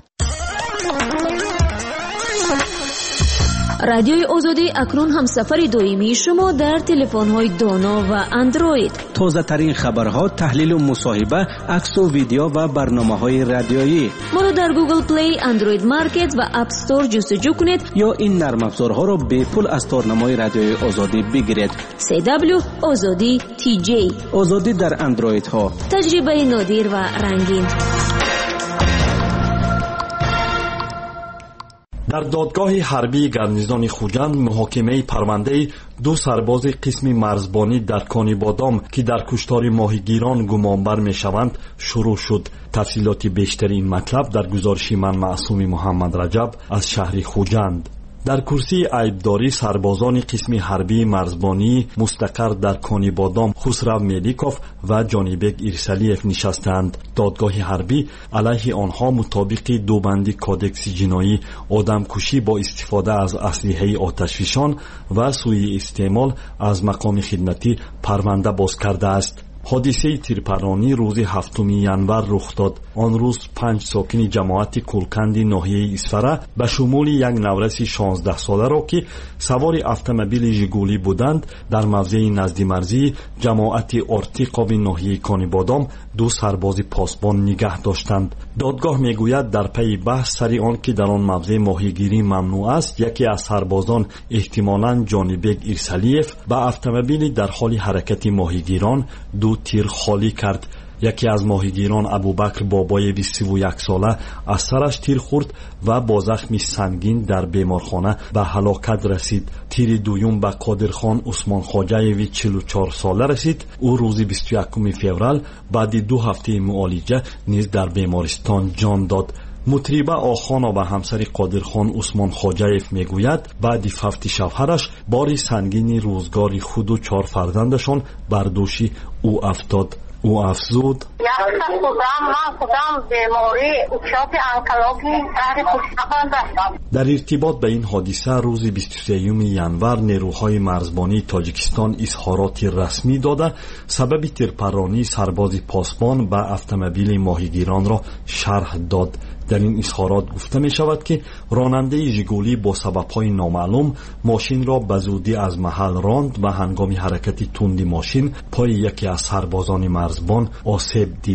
رادیوی آزادی اکنون هم سفر دائمی شما در تلفن‌های دانا و اندروید. تازه ترین خبرها، تحلیل و مصاحبه، عکس و ویدیو و برنامه‌های رادیویی. ما را در گوگل پلی، اندروید مارکت و اپ استور جستجو کنید یا این نرم افزارها را به پول از تارنمای رادیوی آزادی بگیرید. CW آزادی TJ آزادی در اندروید ها. تجربه نادر و رنگین. در دادگاه حربی گرنیزان خوجند محاکمه پرونده 2 سرباز قسم مرزبانی در کانی بادام که در کشتار ماهیگیران گمانبر میشوند شروع شد. تفصیلات بیشتر این مطلب در گزارش من معصوم محمد رجب از شهر خوجند. در کرسی عیبداری سربازان قسم حربی مرزبانی مستقر در کانی بادام خسرو ملیکوف و جانیبک ایرسالیف نشستند. دادگاه حربی علیه آنها مطابق دوبندی کودکس جنایی آدمکشی با استفاده از اسلحه آتشفشان و سوء استعمال از مقام خدمتی پرونده باز کرده است. حادثه تیرپرانی روز 7 ینور رخ داد. آن روز 5 ساکن جماعت کلکند ناحیه اسفره به شمول یک نورس 16 ساله را که سوار اتومبیل ژگولی بودند در موضع نزد مرزی جماعت آرتیقاب ناحیه کانی بادام 2 سرباز پاسبان نگه داشتند. دادگاه میگوید در پی بحث سر آن که در آن موضع ماهیگیری ممنوع است، یکی از سربازان احتمالاً جانیبک ایرسالیف به اتومبیل در حال حرکت ماهیگیران 2 تیر خالی کرد. یکی از ماهیگیران ابوبکر بابای 21 ساله از سرش تیر خورد و با زخم سنگین در بیمارخانه به هلاکت رسید. تیر دوم به قادرخان عثمان خواجه‌وی 44 ساله رسید. او روز 21 فوریه بعد 2 هفته معالجه نیز در بیمارستان جان داد. مطربه آخانا و همسر قادرخان عثمان خواجه‌وی میگوید بعد فوت شوهرش باری سنگین روزگار خود و 4 فرزندشان بر دوش او افتاد. او افزود در ارتباط به این حادثه روز 23 ینور نیروهای مرزبانی تاجیکستان اظهارات رسمی داده سبب تیرپرانی سرباز پاسبان به اتومبیل ماهیگیران را شرح داد. در این اظهارات گفته می شود که راننده ژگولی با سبب‌های نامعلوم ماشین را به زودی از محل راند و هنگام حرکت تند ماشین پای یکی از سربازان مرزبان آسیب دید.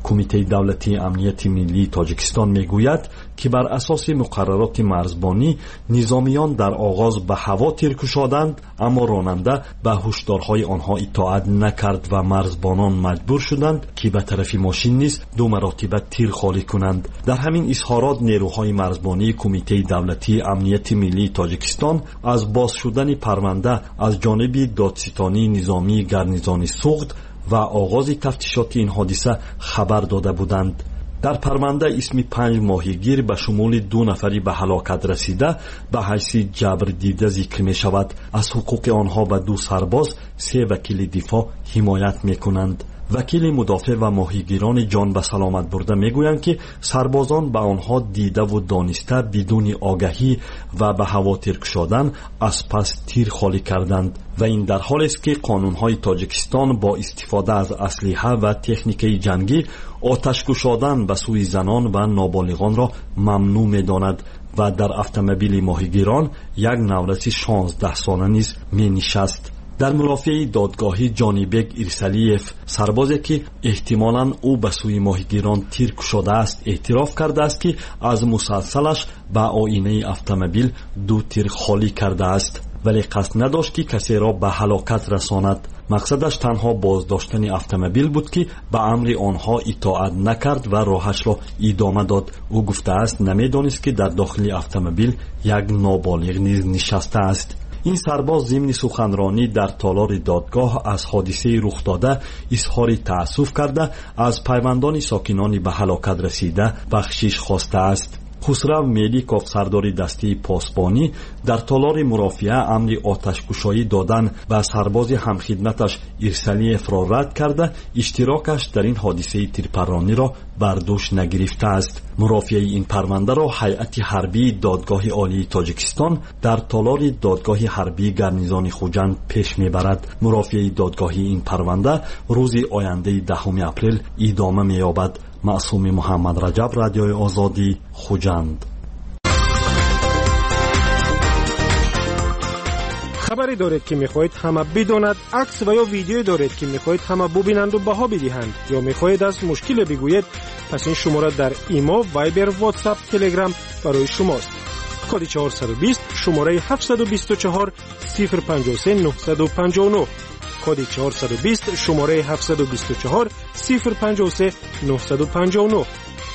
کمیته دولتی امنیت ملی تاجیکستان میگوید که بر اساس مقررات مرزبانی نظامیان در آغاز به هوا تیر کشادند، اما راننده به هشدارهای آنها اطاعت نکرد و مرزبانان مجبور شدند که به طرف ماشین نیز 2 مرتبه تیر خالی کنند. در همین اظهارات نیروهای مرزبانی کمیته دولتی امنیت ملی تاجیکستان از باز شدن پرونده از جانب دادستانی نظامی گارنیزون سوخت و آغاز تفتیشات این حادثه خبر داده بودند. در پرونده اسم 5 ماهیگیر به شمول 2 نفری به هلاکت رسیده به حیث جبر دیده ذکر می شود. از حقوق آنها به 2 سرباز 3 وکیل دفاع حمایت می کنند. وکیل مدافع و ماهیگیران جان به سلامت برده میگویند که سربازان به آنها دیده و دانسته بدون آگاهی و به هوا تیر کشادن از پس تیر خالی کردند و این در حالی است که قانونهای تاجیکستان با استفاده از اسلحه و تکنیک جنگی آتش کشادن به سوی زنان و نابالغان را ممنوع می‌داند و در اتومبیل ماهیگیران یک نورسی 16 ساله نیز می‌نشست. در مرافعه دادگاهی جانیبک ایرسالیف، سربازی که احتمالاً او به سوی ماهیگیران تیر کشاده است، اعتراف کرده است که از مسلسلش به آینه اتومبیل 2 تیر خالی کرده است، ولی قصد نداشت که کسی را به هلاکت رساند. مقصدش تنها بازداشتن اتومبیل بود که به امر آنها اطاعت نکرد و راهش را ادامه داد. او گفته است نمیدانست که در داخل اتومبیل یک نابالغ نیز نشسته است. این سرباز ضمن سخنرانی در تالار دادگاه از حادثه رخ داده اظهار تأسف کرده از پیوندان ساکنان به هلاکت رسیده بخشش خواسته است. خسرو میلیکوف سردار دسته پاسبانی در تالار مرافعه امر آتش‌کشایی دادن به سرباز همخدمتش ایرسالیف را رد کرده اشتراکش در این حادثه تیرپرانی را بر دوش نگرفته است. مرافعه این پرونده را هیئت حربی دادگاه عالی تاجیکستان در تالار دادگاه حربی گارنیزون خوجند پیش میبرد. مرافعه دادگاهی این پرونده روز آینده 10 اپریل ادامه مییابد. معصوم محمد رجب، رادیوی آزادی، خوجند. خبری دارید که میخواهید همه بداند، عکس و یا ویدیو دارید که میخواهید همه ببینند و بها بدهند، یا میخواهید از مشکل بگویید، پس این شماره در ایمو، وایبر، واتساپ، تلگرام برای شماست. کد 420 شماره 724 053 959. کد 420 شماره 724 053 959.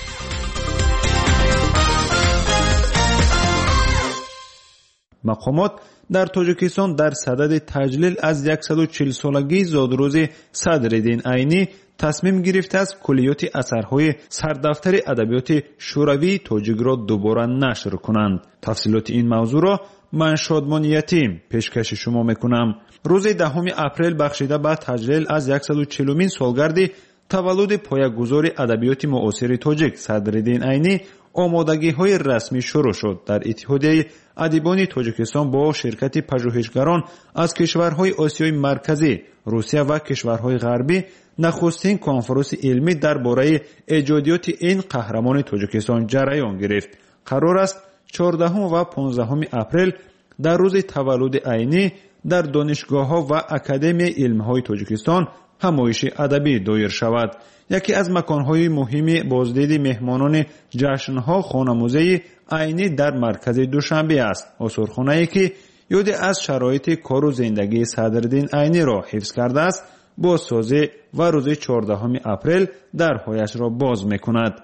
مقامات در تاجیکستان در صدد تجلیل از 140 سالگی زادروز صدرالدین عینی تصمیم گرفته است کلیات اثرهای سردفتر ادبیات شوروی تاجیک را دوباره نشر کنند. تفصیلات این موضوع را من شادمان یتیم پیشکش شما میکنم. روز 10 اپریل بخشیده به تجلیل از 140مین سالگرد تولد پایه‌گذار ادبیات معاصر تاجیک صدرالدین عینی آمادگی‌های رسمی شروع شد. در اتحادیه ادیبان تاجیکستان با شرکت پژوهشگران از کشورهای آسیای مرکزی، روسیه و کشورهای غربی نخستین کنفرانس علمی درباره ایجادیات این قهرمان تاجیکستان جریان گرفت. قرار است 14 و 15 اپریل در روز تولد عینی در دانشگاه‌ها و اکادمی علم‌های تاجیکستان همایش ادبی دایر شود. یکی از مکان‌های مهم بازدید مهمانان جشن‌ها خانه‌موزه عینی در مرکز دوشنبه است. آثارخانه‌ای که یاد از شرایط کار و زندگی صدرالدین عینی را حفظ کرده است، بازسازی و روز 14 اپریل درهایش را باز می‌کند.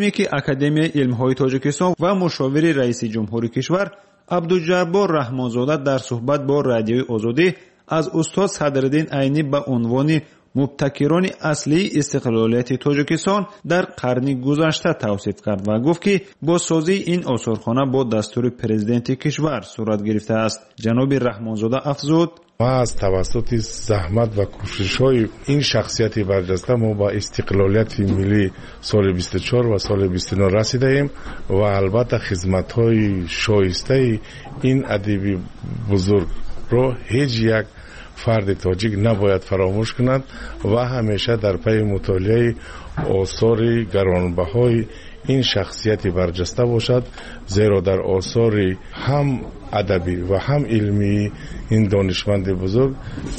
اکادمی علم‌های تاجیکستان و مشاور رئیس جمهور کشور عبدالجبار رحمانزاده در صحبت با رادیوی آزادی از استاد صدرالدین عینی به عنوان مبتکران اصلی استقلالیت تاجیکستان در قرن گذشته توصیف کرد و گفت که بازسازی این آثارخانه با دستور پرزیدنت کشور صورت گرفته است. جناب رحمانزاده افزود: ما از توسط زحمت و کوشش‌های این شخصیت برجسته ما با استقلالیت ملی سال 24 و سال 29 رسیده ایم و البته خدمت‌های شایسته این ادیب بزرگ را هیچ یک فرد تاجیک نباید فراموش کند و همیشه در پی مطالعه آثار گرانبهای این شخصیتی برجسته باشد، زیرا در آثار هم ادبی و هم علمی این دانشمند بزرگ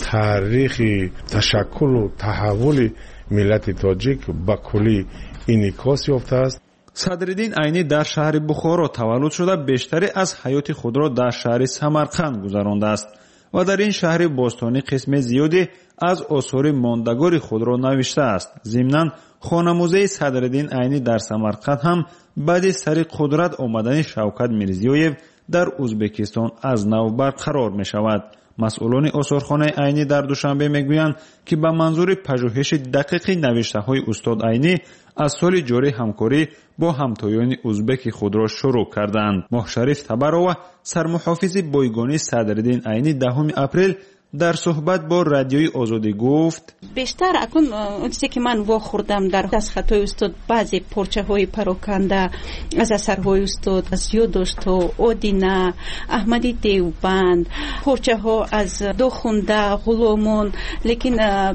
تاریخ تشکل و تحول ملت تاجیک به کلی انعکاس یافته است. صدرالدین عینی در شهر بخارا تولد شده بیشتری از حیات خود را در شهر سمرقند گذرانده است و در این شهر باستانی قسم زیادی از آثار ماندگار خود را نوشته است. ضمناً خانموزه صدرالدین عینی در سمرقند هم بعد سر قدرت آمدن شوکت میرزیویف در ازبکستان از نو برقرار می شود. مسئولان آثارخانه عینی در دوشنبه میگویند که به منظور پژوهش دقیق نوشته های استاد عینی از سال جاری همکاری با همتایان ازبک خود را شروع کردند. محشریف تبروا سرمحافظ بایگانی صدرالدین عینی 10 اپریل در صحبت با رادیوی آزادی گفت بیشتر اکنون اون چیزی که من واخوردم در دستخطای استاد بعضی پارچه های پراکنده از اثرهای استاد از یادداشت و آدینه احمدی دیوبند پارچه ها از دو خونده غلامون، لیکن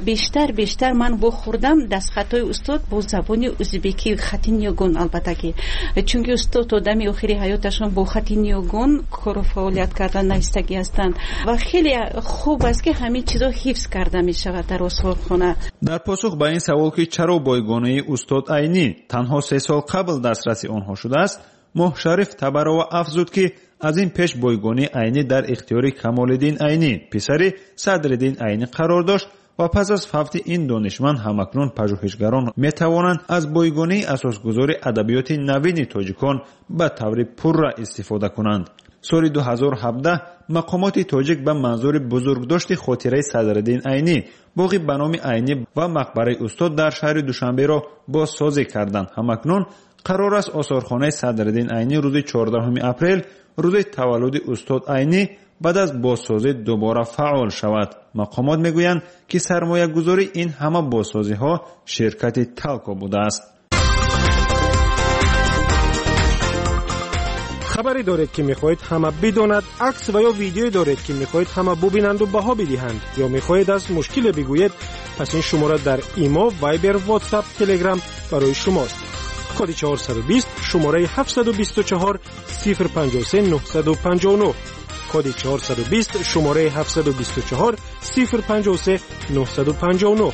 بیشتر من واخوردم دستخطای استاد با زبان ازبکی خط نیوگون، البته که چون استاد آدم آخری حیاتشون با خط نیوگون کار و فعالیت کردن نویسندگی هستند و خیلی خوب است که همین چیزا حفظ کرده می شود در آثارخانه. در پاسخ به این سوال که چرا بایگانی استاد عینی تنها 3 سال قبل دسترسی آنها شده است، محشریف تبروا افزود که از این پیش بایگانی عینی در اختیار کمالالدین عینی پسر صدرالدین عینی قرار داشت و پس از فوت این دانشمند همکنون پژوهشگران می توانند از بایگانی اساسگذار ادبیات نوین تاجیکان به طور پررا استفاده کنند. سال 2017 مقامات تاجیک به منظور بزرگداشت خاطره صدرالدین عینی باغ به نام عینی و مقبره استاد در شهر دوشنبه را بازسازی کردند. همکنون قرار است آثارخانه صدرالدین عینی روز 14 اپریل روز تولد استاد عینی بعد از بازسازی دوباره فعال شود. مقامات میگویند که سرمایه گذاری این همه بازسازی ها شرکت تلکو بوده است. خبری دارید که میخواهید همه بداند، عکس و یا ویدیویی دارید که میخواهید همه ببینند و بها بدهند، یا میخواهید از مشکل بگویید، پس این شماره در ایما، وایبر، واتساپ، تلگرام برای شماست. کد 420 شماره 724 053 959 کد 420 شماره 724 053 959.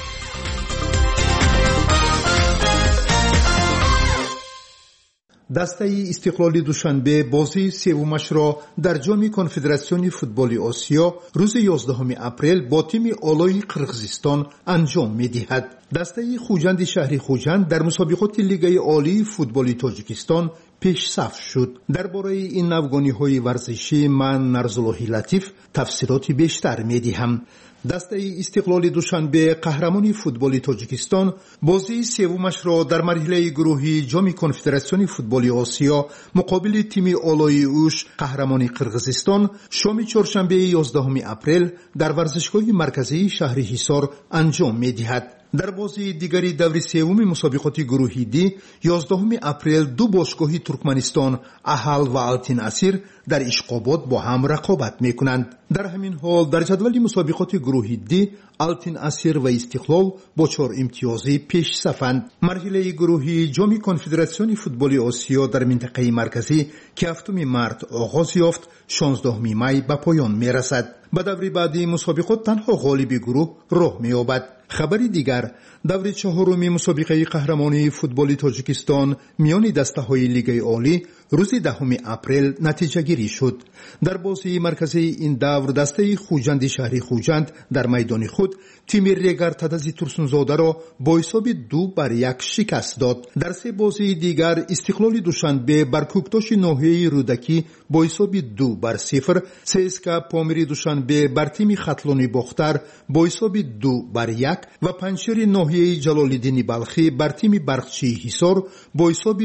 دسته استقلال دوشنبه بازی سومش را در جام کنفدراسیون فوتبال آسیا روز 11 اپریل با تیم آلای قرقیزستان انجام می‌دهد. دسته خوجند شهر خوجند در مسابقات لیگ عالی فوتبال تاجیکستان پیش صف شد. درباره این نوگانی‌های ورزشی من نرزاللهی لطیف تفصیلات بیشتر می‌دهم. دسته استقلال دوشنبه قهرمان فوتبال تاجیکستان بازی سومش را در مرحله گروهی جام کنفدراسیون فوتبال آسیا مقابل تیم آلای اوش قهرمان قرقیزستان شام چهارشنبه 11 اپریل در ورزشگاه مرکزی شهر حصار انجام می‌دهد. در بازی دیگری دور سوم مسابقات گروهی دی 11 اپریل دو باشگاه ترکمنستان احل و التین اسیر در اشقابات با هم رقابت میکنند. در همین حال در جدول مسابقات گروهی دی التین اسیر و استقلال با 4 امتیازی پیش صفند. مرحله گروهی جام کنفدراسیون فوتبال آسیا در منطقه مرکزی که 7 مارس آغاز یافت 16 می به پایان میرسد. به دور بعدی مسابقات تنها غالب گروه راه می‌یابد. خبری دیگر دور چهارم مسابقه قهرمانی فوتبال تاجیکستان میان دسته‌های لیگ عالی روز 10 اپریل نتیجه گیری شد. در بازی مرکزی این دور دسته خوجند شهری خوجند در میدان خود تیم ریگر تدزی ترسونزاده را با حساب 2-1 شکست داد. در 3 بازی دیگر استقلال دوشنبه بر کوکتاش ناحیه رودکی با حساب 2-0، سیسکا پامیری دوشنبه بر تیم خطلانی باختر با حساب 2-1 و پنجشیر ناحیه جلال‌الدین بلخی بر تیم برقچی حصار با حساب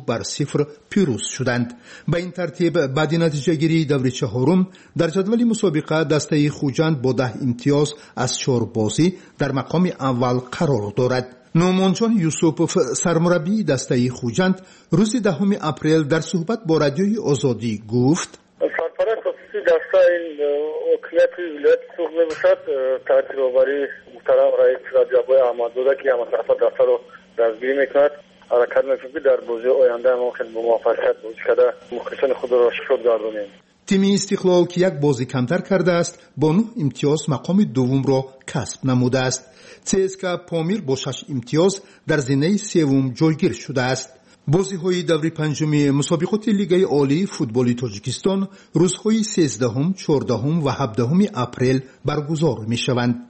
2-0 پیروز شدند. به این ترتیب بعد نتیجه گیری دور چهارم در جدول مسابقه دسته خوجند با 10 امتیاز از 4 بازی در مقام اول قرار دارد. نومانجان یوسوف سرمربی دسته خوجند روز 10 اپریل در صحبت با رادیوی آزادی گفت: سرپرست خصوصی دسته این وکیلت ولایت سوق میباشد ترتیب آوری محترم رئیس رجب احمدزاده که همه طرف دسته رو دستگیری میکند. حرکت میکنیم که در بازی آینده ما خیلی با موفقیت بازی کرده مخلصان خود را شکر گردانیم. تیم استقلال که یک بازی کمتر کرده است با 9 امتیاز مقام دوم را کسب نموده است. CSKA پامیر با 6 امتیاز در زینه سوم جایگیر شده است. بازی‌های دوره پنجم مسابقات لیگ عالی فوتبال تاجیکستان روزهای 13، 14 و 17 اپریل برگزار می‌شوند.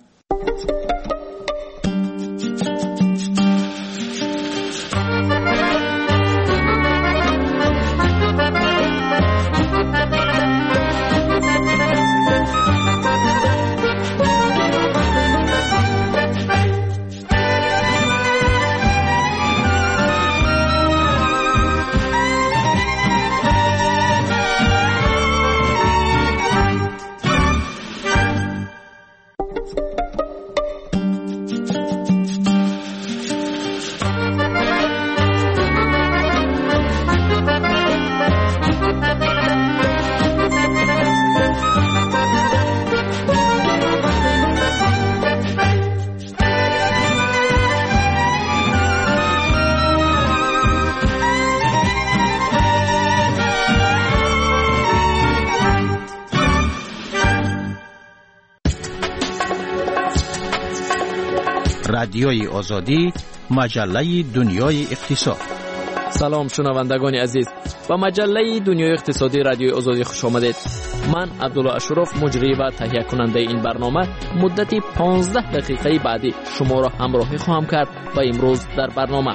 رادیوی آزادی، مجله دنیای اقتصاد. سلام شنوندگان عزیز، با مجله دنیای اقتصادی رادیوی آزادی خوش آمدید. من عبدالله اشرف مجری و تهیه کننده این برنامه مدت 15 دقیقه بعدی شما را همراهی خواهم کرد و امروز در برنامه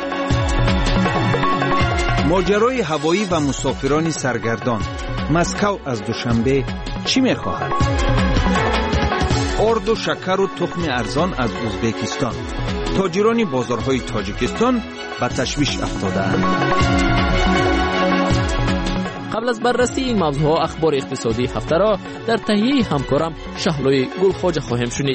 ماجرای هوایی و مسافران سرگردان. مسکو از دوشنبه چی می‌خواهد؟ آرد و شکر و تخم ارزان از ازبکستان. تاجران بازارهای تاجیکستان به تشویش افتاده‌اند. قبل از بررسی این موضوع اخبار اقتصادی هفته را در تهیه همکارم شهلوی گلخواجه خواهیم شنید.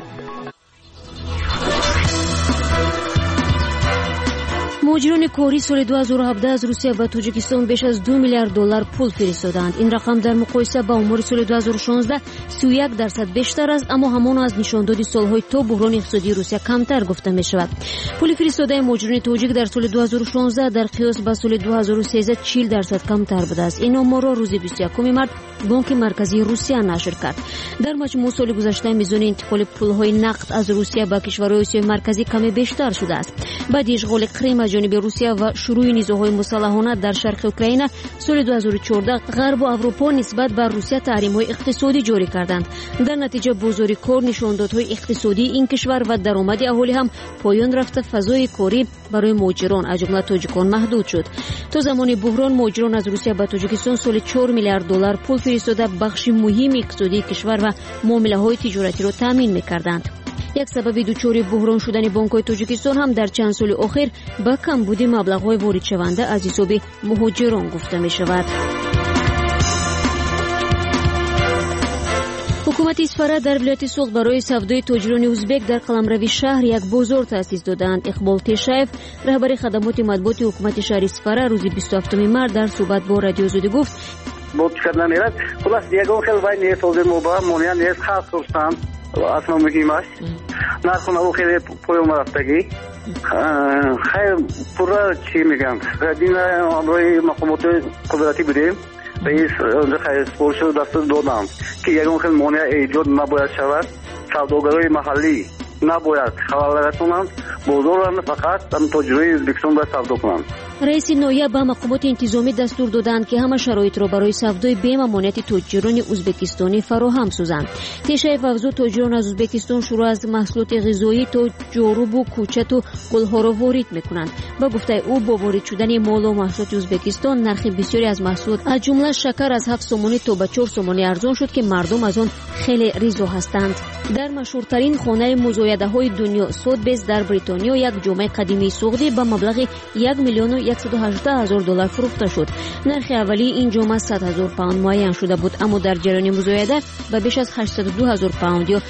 مهاجران کاری سال 2017 از روسیه و تاجیکستان بیش از 2 میلیارد دلار پول فرستادند. این رقم در مقایسه با آمار سال 2016 31% بیشتر است، اما همان از نشاندادی سالهای تا بحران اقتصادی روسیه کمتر گفته می شود. پول فرستاده مهاجران تاجیک در سال 2016 در قیاس با سال 2013 40% کمتر بوده است. این آمار را روز 21 مارس بانک مرکزی روسیه نشر کرد. در مجموع سال گذشته میزان انتقال پولهای نقد از روسیه به کشورهای آسیای مرکزی کمی بیشتر شده است. بعد اشغال کریم از جانب روسیه و شروع نیزوهای مسلحانه در شرق اوکراین سال 2014 غرب و اروپا نسبت به روسیه تحریم‌های اقتصادی جاری کردند. در نتیجه بازار کار، نشاندادهای اقتصادی این کشور و درآمد اهالی هم پایان رفته. فضای کاری برای مهاجران از جمله تاجیکان محدود شد. تا زمان بحران مهاجران از روسیه به تاجیکستان سال 4 میلیارد دلار پول فرستاده بخش مهم اقتصادی کشور و معامله‌های تجارتی را تامین می‌کردند. یک سبب دوچاری بحران شدن بانک‌های تاجیکستان هم در چند سال اخیر به کمبود مبلغ‌های وارد شونده از حساب مهاجران گفته می‌شود. حکومت اسفره در ولایت سوخت برای سودای تاجران ازبک در قلمرو شهر یک بازار تأسیس دادند. اقبال تشایف رهبر خدمات مطبوعات حکومت شهر اسفره روز 27 مارس در صحبت با رادیو آزادی گفت: بود کردن میرد خلاص دیگه خیلی وای نیست توزیع موبا مونیا نیست خاص کردن اصلا مهم است نرخونه او خیلی پایین رفتگی خیلی پورا چی میگم دین روی مقامات قدرتی بودیم رئیس خیلی سپورشو دست دادم که یکم خیلی مونیا ایجاد نباید شود سوداگرای محلی نباید خلال کنند بازاران فقط تاجرای ازبکستان باید سودا کنند. رئیس نایب به مقامات انتظامی دستور دادند که همه شرایط را برای سودای به ممانعت تاجران ازبکستانی فراهم سازند. تشایف افزود تاجران از ازبکستان شروع از محصولات غذایی تا جارو و کوچت و گلها را وارد میکنند. با گفته او با وارد شدن مال و محصولات ازبکستان نرخ بسیاری از محصولات از جمله شکر از 7 سومانی تا به 4 سومانی ارزان شد که مردم از آن خیلی رضا هستند. در مشهورترین خانه مزایده‌های دنیا سودبز در بریتانیا یک جامعه قدیمی سوختی به مبلغ 1,118,000 دلار فروخته شد. نرخ اولی این جامعه 100,000 پوند معین شده بود، اما در جریان مزایده به بیش از 82,000 پوند یا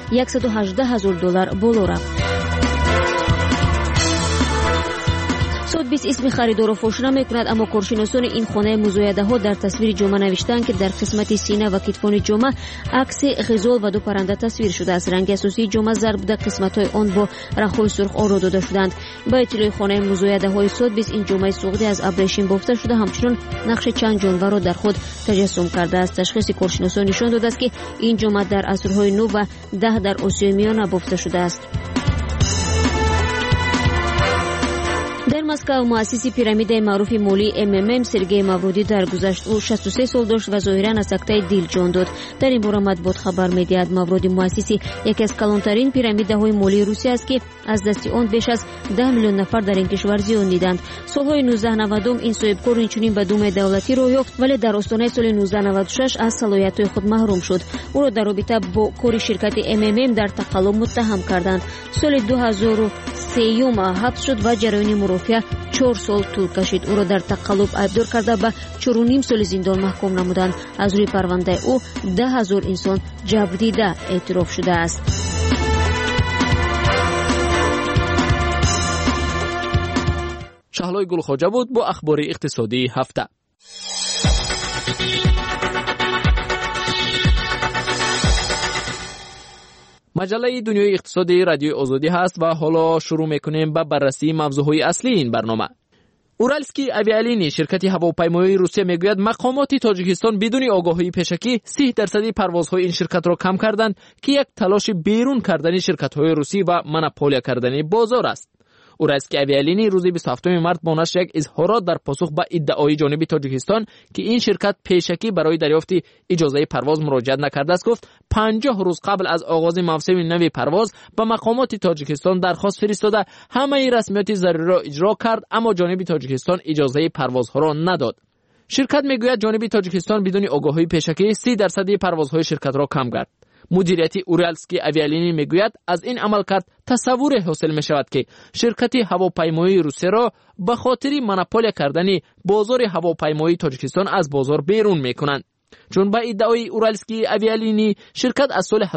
1,118,000 دلار بالا رفت. سودبیس اسم خریدار را فاش نمی‌کند، اما کارشناسان این خانه مزایده‌ها در تصویر جامه نوشتند که در قسمت سینه و کتفان جامه عکس غزال و دو پرنده تصویر شده است. رنگ اساسی جامه زرد بوده، قسمت‌های آن با رخ‌های سرخ آرا داده شدند. با اطلاع خانه مزایده‌های سودبیس، این جامه سوخته از ابریشم بافته شده، همچنین نقش چند جانور را در خود تجسم کرده است. تشخیص کارشناسان نشان داده است که این جامه در عصرهای 9 و 10 در آسیای میانه بافته شده است. در مسکو مؤسس پیرامید معروف مولی MMM سرگئی مورودی درگذشت. او 63 سال داشت و ظاهرا از سکته دل جان داد. در این باره مطبوعات خبر می‌دهد مورودی مؤسس یکی از کلانترین پیرامیدهای مولی روسیه است که از دست آن بیش از 10 میلیون نفر در این کشور زیان دیدند. سالهای 1990 این صاحبکار اینچنین به دوم دولتی راه یافت، ولی در آستانه سال 1996 از صلاحیت‌های خود محروم شد. او را در رابطه با کار شرکت MMM در تقلب متهم کردند. سال 2003 حبس شد و جریان مرافعه 4 سال طول کشید. او را در تقلب ایبدار کرده به 4.5 سال زندان محکوم نمودند. از روی پرونده او 10,000 انسان جبر دیده اعتراف شده است. شهلای گلخواجه بود با اخبار اقتصادی هفته. مجله دنیای اقتصادی رادیو آزادی هست و حالا شروع میکنیم با بررسی موضوعهای اصلی این برنامه. اورالسکی اویالینی شرکت هواپیمایی روسیه میگوید مقامات تاجیکستان بدون آگاهی پیشکی 30% پروازهای این شرکت را کم کردند که یک تلاش بیرون کردن شرکت‌های روسی و مونوپولیا کردن بازار است. اورالسکی اویالینی روز 27 مارس با نشر یک اظهارات در پاسخ به ادعای جانب تاجیکستان که این شرکت پیشکی برای دریافت اجازه پرواز مراجعه نکرده است گفت 50 روز قبل از آغاز موسم نو پرواز به مقامات تاجیکستان درخواست فرستاده همه رسمیات ضروری را اجرا کرد، اما جانب تاجیکستان اجازه پروازها را نداد. شرکت میگوید جانب تاجیکستان بدون آگاهی پیشکی 30% پروازهای شرکت را کم کرد. مدیریت اورالسکی اویالینی میگوید از این عملکرد تصور حاصل می شود که شرکت هواپیمایی روسیه را به خاطر مونوپولیا کردن بازار هواپیمایی تاجیکستان از بازار بیرون می کنند. چون با ادعای اورالسکی اویالینی شرکت از سال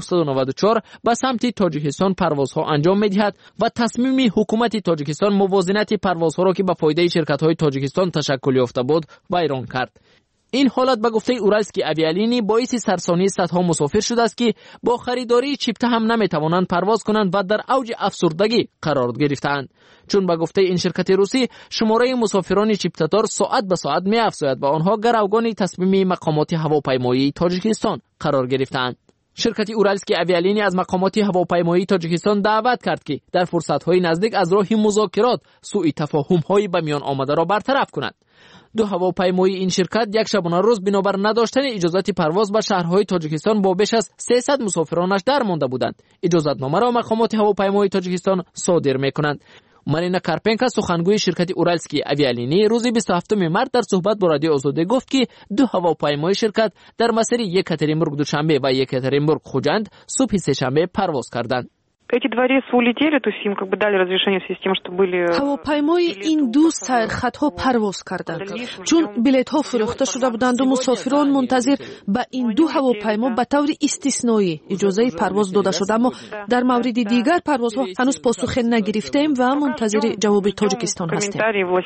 1994 به سمت تاجیکستان پروازها انجام می دهد و تصمیم حکومت تاجیکستان موازنت پروازها را که به فایده شرکت های تاجیکستان تشکل یافته بود ویران کرد. این حالت به گفته اورالسکی اویالینی باعث سرسانی صدها مسافر شده است که با خریداری چیپته هم نمیتوانند پرواز کنند و در اوج افسردگی قرار گرفتند. چون به گفته این شرکت روسی شماره مسافران چیپته‌دار ساعت به ساعت می‌افزاید و آنها گروگان تصمیم مقامات هواپیمایی تاجیکستان قرار گرفتند. شرکت اورالسکی اویالینی از مقامات هواپیمایی تاجیکستان دعوت کرد که در فرصت‌های نزدیک از راه مذاکرات سوء تفاهم‌های به میان آمده را برطرف کنند. دو هواپیمایی این شرکت یک شبانه روز بنابر نداشتن اجازت پرواز به شهرهای تاجیکستان با بیش از 300 مسافرانش در مانده بودند. اجازتنامه را مقامات هواپیمایی تاجیکستان صادر می‌کنند. مارینا کارپنکا سخنگوی شرکت اورالسکی اویالینی روز 27 مارس در صحبت با رادیو آزادی گفت که دو هواپیمای شرکت در مسیر یکاترینبورگ دوشنبه و یکاترینبورگ خوجند صبح سه‌شنبه پرواز کردند. Эти два рейса улетели, то есть им как бы дали разрешение в связи с тем, что были... هواپیمای این دو سیرخطها پرواز کردند چون بلیط ها فروخته شده بودند و مسافران منتظر به این دو هواپیما به طور استثنایی اجازه پرواز داده شده، اما در مورد دیگر پروازها هنوز پاسخ نگرفتیم و منتظر جواب تاجیکستان هستیم.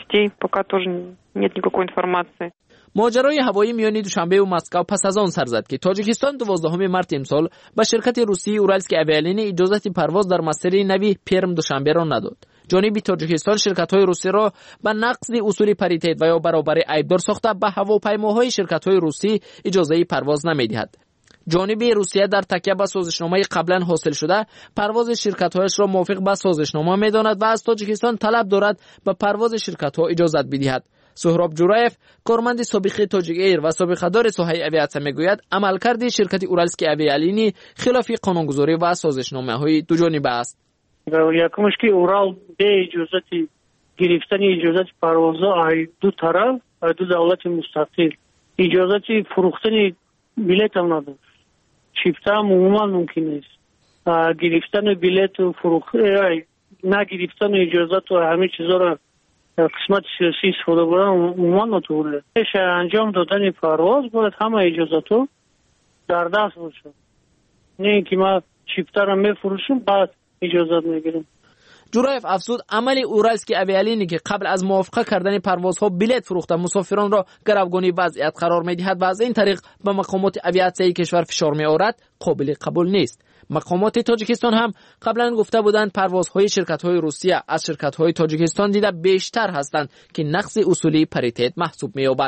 ماجرای هوایی میان دوشنبه و مسکو پس از آن سر زد که تاجیکستان 12 مارس امسال به شرکت روسی اورالسکی اویالینی اجازه پرواز در مسیر نوی پرم دوشنبه را نداد. جانب تاجیکستان شرکت‌های روسی را به نقض اصول پاریتیت و یا برابری ایبدار ساخته به هواپیماهای شرکت‌های روسی اجازه پرواز نمی‌دهد. جانب روسیه در تکیه به سازشنامه قبلا حاصل شده پرواز شرکت‌هایش را موافق به سازشنامه می‌داند و از تاجیکستان طلب دارد به پرواز شرکت‌ها اجازه بدهد. سهراب جورایف کارمند سابق تاجیک ایر و سابقه‌دار ساحه اویاسیون میگوید عملکرد شرکت اورالسکی اویالینی خلاف قانونگذاری و سازشنامه‌های دو جانبه است. یکمش که اورال به اجازه گرفتن اجازه پروازها از دو طرف از دو دولت مستقل اجازه فروختن بلیط هم نداشت. چیپته هم عموما ممکن نیست. گرفتن بلیط و نگرفتن اجازت و همه چیزا را قسمت سیاسی استفاده بودن عموما نطوره. انجام دادن پرواز باید همه اجازتو در دست باشه، نه اینکه ما چیپتر هم میفروشیم بعد اجازت میگیریم. جورایف افزود عمل اورالسکی اویالینی که قبل از موافقه کردن پروازها بلیط فروخته مسافران را گروگانی وضعیت قرار می‌دهد و از این طریق به مقامات اویاسیایی کشور فشار می‌آورد قابل قبول نیست. مقامات تاجیکستان هم قبلا گفته بودند پروازهای شرکت‌های روسیه از شرکت‌های تاجیکستان دیده بیشتر هستند که نقض اصولی پاریته محسوب می‌یابد.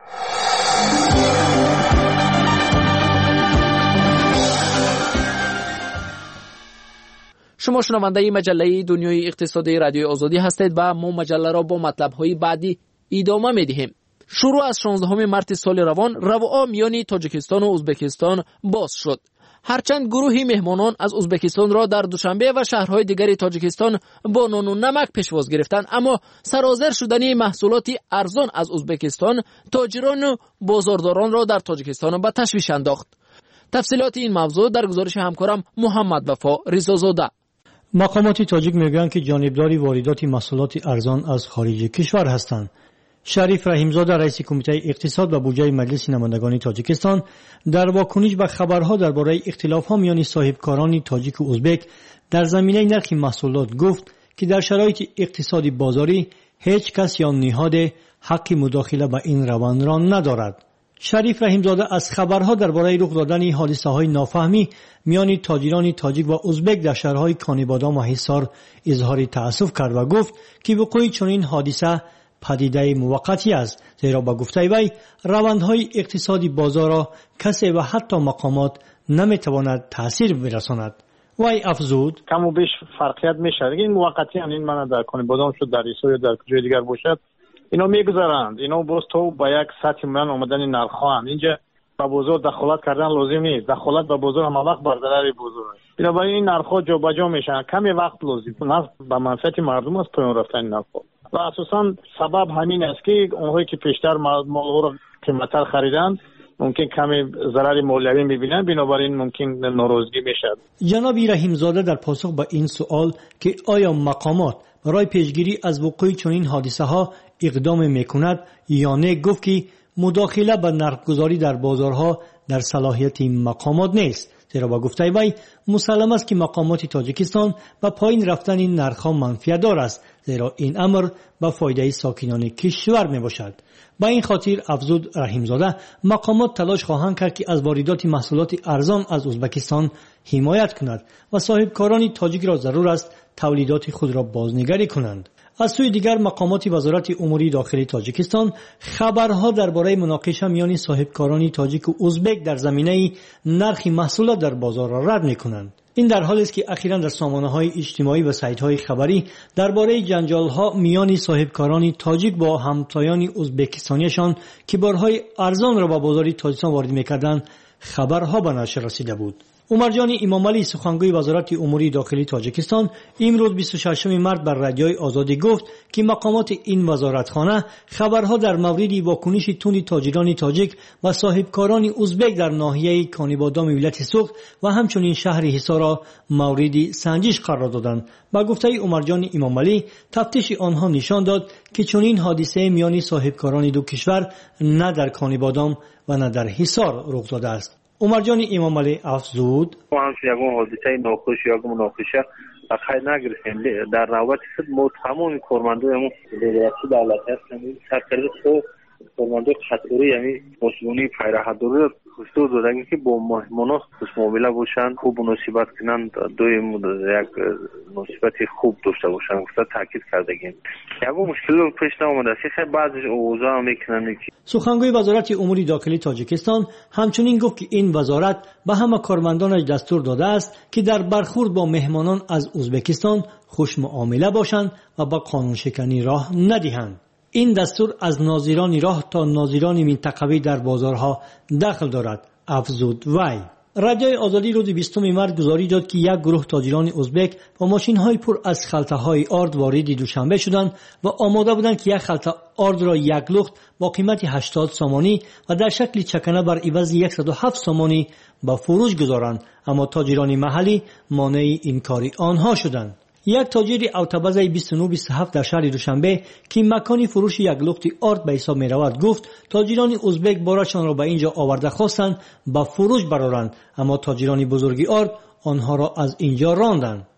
شما شنونده مجله دنیای اقتصادی رادیوی آزادی هستید و ما مجله را با مطلب‌های بعدی ادامه می‌دهیم. شروع از 16 مارس سال روان روابط میان تاجیکستان و ازبکستان باز شد. هرچند گروهی مهمانان از ازبکستان را در دوشنبه و شهرهای دیگر تاجیکستان با نان و نمک پشواز گرفتند، اما سرازیر شدن محصولات ارزان از ازبکستان تاجران و بازارداران را در تاجیکستان به تشویش انداخت. تفصیلات این موضوع در گزارش همکارم محمد وفا رضازاده. مقامات تاجیک میگویند که جانبداری واردات محصولات ارزان از خارج کشور هستند. شریف رحیمزاده رئیس کمیته اقتصاد و بودجه مجلس نمایندگان تاجیکستان در واکنش به خبرها درباره اختلاف‌ها میان صاحبکاران تاجیک و ازبک در زمینه نرخ محصولات گفت که در شرایط اقتصادی بازاری هیچ کس یا نهاد حق مداخله به این روند را ندارد. شریف رحیمزاده از خبرها درباره رخ دادن حادثه‌های نافهمی میان تاجران تاجیک و ازبک در شهرهای کانیبادام و حصار اظهار تأسف کرد و گفت که وقوع چنین حادثه پدیده موقتی است، زیرا با گفته وی روندهای اقتصادی بازار را کسی و حتی مقامات نمیتواند تاثیر برساند. وی افزود کم و بیش فرقیت میشه، این موقتی هم، این من در کانیبادام شد، در ایسا یا در جای دیگر باشد، اینا میگذارند، اینا باز تو با یک سطح من آمدن نرخوان اینجا با بازار دخالت کردن لازم نیست. دخالت با بازار هم وقت بر ضرر بازار است. بنابراین این نرخ‌ها جابجا میشن، کمی وقت لازم است. به منفعت مردم است پایان رفتن نرخ‌ها. و اساساً سبب همین است که اونهایی که پیشتر مال‌ها را قیمت‌تر خریدند ممکن کمی ضرر مالیوی می‌بینند، بنابراین ممکن ناراضگی میشد. جناب رحیمزاده در پاسخ به این سوال که آیا مقامات برای پیشگیری از وقوع چنین حادثه‌ها اقدام می‌کند یا نه، گفت که مداخله به نرخ‌گذاری در بازارها در صلاحیت مقامات نیست، زیرا با گفته وی مسلم است که مقامات تاجیکستان به پایین رفتن این نرخ‌ها منفعت‌دار است، زیرا این امر به فایده ساکنان کشور میباشد. با این خاطر افزود رحیمزاده مقامات تلاش خواهند کرد که از واردات محصولات ارزان از ازبکستان حمایت کند و صاحبکاران تاجیک را ضرور است تولیدات خود را بازنگری کنند. از سوی دیگر مقامات وزارت امور داخلی تاجیکستان خبرها درباره مناقشه میان صاحبکاران تاجیک و ازبک در زمینه نرخ محصولات در بازار را رد می‌کنند. این در حالی است که اخیراً در سامانه‌های اجتماعی و سایت‌های خبری درباره جنجال‌ها میان صاحبکاران تاجیک با همتایان ازبکستانیشان که بارهای ارزان را به بازار تاجیکستان وارد می‌کردند خبرها به نشر رسیده بود. عمرجان امامعلی سخنگوی وزارت امور داخلی تاجیکستان امروز 26 مارس بر رادیوی آزادی گفت که مقامات این وزارتخانه خبرها در مورد واکنش تند تاجران تاجیک و صاحبکاران ازبک در ناحیه کانیبادام ولایت سوخت و همچنین شهر حصار را مورد سنجش قرار دادند. با گفته عمرجان امامعلی تفتیش آنها نشان داد که چنین حادثه میان صاحبکاران دو کشور نه در کانیبادام و نه در حصار رخ داده است. عمرجان امامعلی افزود همچنین یک حادثه ناخوش یا مناقشه خیلی نگرفتیم. در نوبت خود ما تمام کارمندان ریاست دولت هستیم سرکرد خود کارمندان خطوری یعنی مسئولین پیراهداری خصوص دادن که با مهمانان خوش معامله باشند، خوب مناسبت کنند، دویم یک مناسبت خوب داشته باشند. گفته تاکید کردگیم یک مشکل پیش نآمده است، خیلی بعضی اوضاع میکنند. سخنگوی وزارت امور داخلی تاجیکستان همچنین گفت که این وزارت به همه کارمندانش دستور داده است که در برخورد با مهمانان از ازبکستان خوش معامله باشند و با قانون شکنی راه ندهند. این دستور از ناظران راه تا ناظران منطقوی در بازارها دخل دارد، افزود وی. رادیوی آزادی روز 20 مارس گزارش داد که یک گروه تاجران ازبک با ماشین‌های پر از خلطه‌های آرد وارد دوشنبه شدند و آماده بودند که یک خلطه آرد را یک لخت با قیمت 80 سامانی و در شکل چکنه بر عوض 107 سامانی به فروش گذارند، اما تاجران محلی مانع این کار آنها شدند. یک تاجر اتوباز 29-27 در شهر دوشنبه که مکانی فروش یک لخت آرد به حساب می رود گفت تاجران ازبک بارشان را به اینجا آورده خواستند به فروش برارند، اما تاجران بزرگی آرد آنها را از اینجا راندند.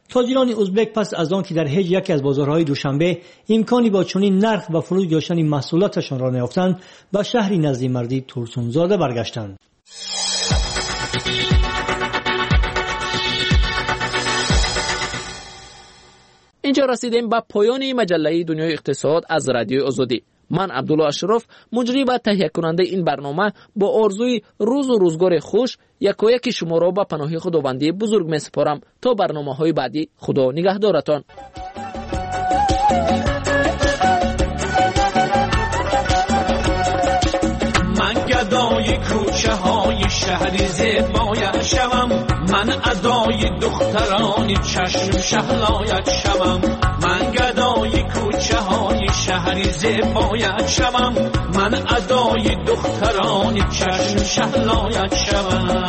تاجران ازبک پس از آن که در هیچ یک از بازارهای دوشنبه امکانی با چنین نرخ و فروش داشتن محصولاتشان را نیافتند، به شهری نزدیک مردی ترسونزاده برگشتند. اینجا رسیدیم به پایان مجله دنیای اقتصاد از رادیوی آزادی. من عبدالله اشرف، مجری و تهیه کننده این برنامه، با آرزوی روز و روزگار خوش یکایک شما را به پناه خداوندی بزرگ می سپارم. تا برنامه‌های بعدی، خدا نگهدارتان. من گدای کوچه های شهر زیبایت شوم، من ادای دختران چشم شهلایت شوم. من گدای کوچه های شهر زیبایت شوم، من ادای دختران چشم شهلایت شوم.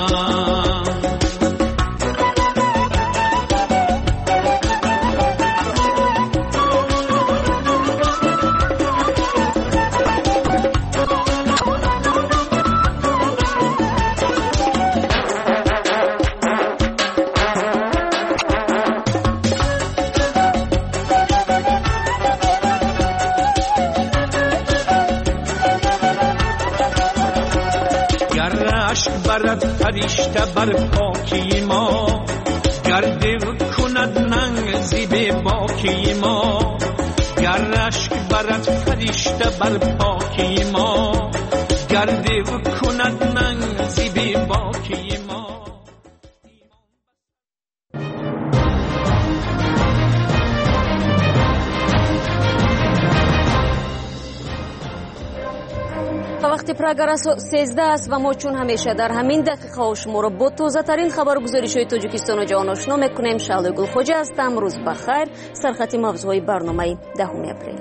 برد فرشته بر پاکی ما، گرده کند ننگ زیب باکی ما. گر اشک برد فرشته بر پاکی ما، گرده کند ننگ زیب باکی ما. وقتی پراگرا 13 است و ما چون همیشه در همین دقیقه ها شما را با تازه ترین خبر و گزارش های تاجیکستان و جهان آشنا میکنیم. شعله گلخوجه هستم. روز بخیر. سرخط موضوعی برنامه 10 اپریل.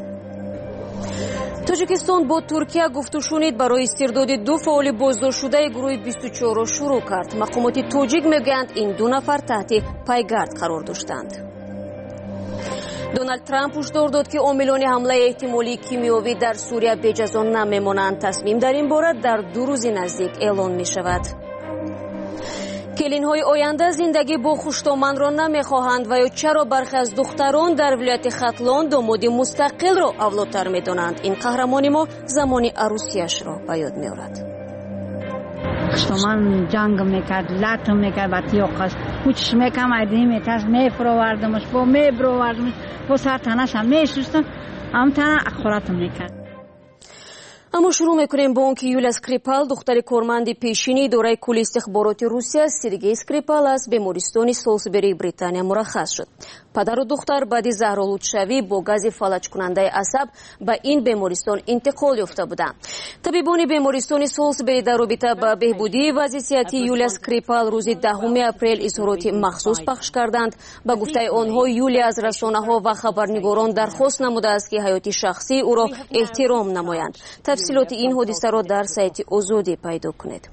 تاجیکستان با ترکیه گفت شنید برای استرداد 2 فعال بازداشت شده گروه 24 را شروع کرد. مقامات تاجیک میگویند این 2 نفر تحت پایگرد قرار داشتند. دونالد ترامپ هشدار داد که عاملان حمله احتمالی کیمیایی در سوریه بجزا نمیمانند. تصمیم در این باره در 2 روز نزدیک اعلان می شود. کلین‌های آینده زندگی با خوشتامند را نمیخواهند و یا چرا برخی از دختران در ولایت ختلان داماد مستقل را اولادتر میدانند. این قهرمان ما زمان عروسیش را به یاد میآورد. خوشتامان جنگ میکرد، لط میکرد با تیوقش کوچش میکم ایدی میتاز میپروردمش با میپروردمش با سرطانش هم میشستم هم تنه اخورات میکرد. اما شروع میکنیم با اینکه یولیا اسکریپال دختر کارمند پیشینی اداره کل استخبارات روسیه سرگئی اسکریپال از بیمارستان سالزبری بریتانیا مرخص شد. پدر و دختر بعد زهرآلودشوی با گاز فلج کننده عصب به این بیمارستان انتقال یافته بودند. طبیبان بیمارستان سالزبری در رابطه با بهبودی وضعیت یولیا اسکریپال روز 10 اپریل اظهارات مخصوص پخش کردند. با گفته آنها یولیا از رسانه‌ها و خبرنگاران درخواست نموده است که حیات شخصی او را احترام نمایند. تفصیلات این حادثه را در سایت آزادی پیدا کنید.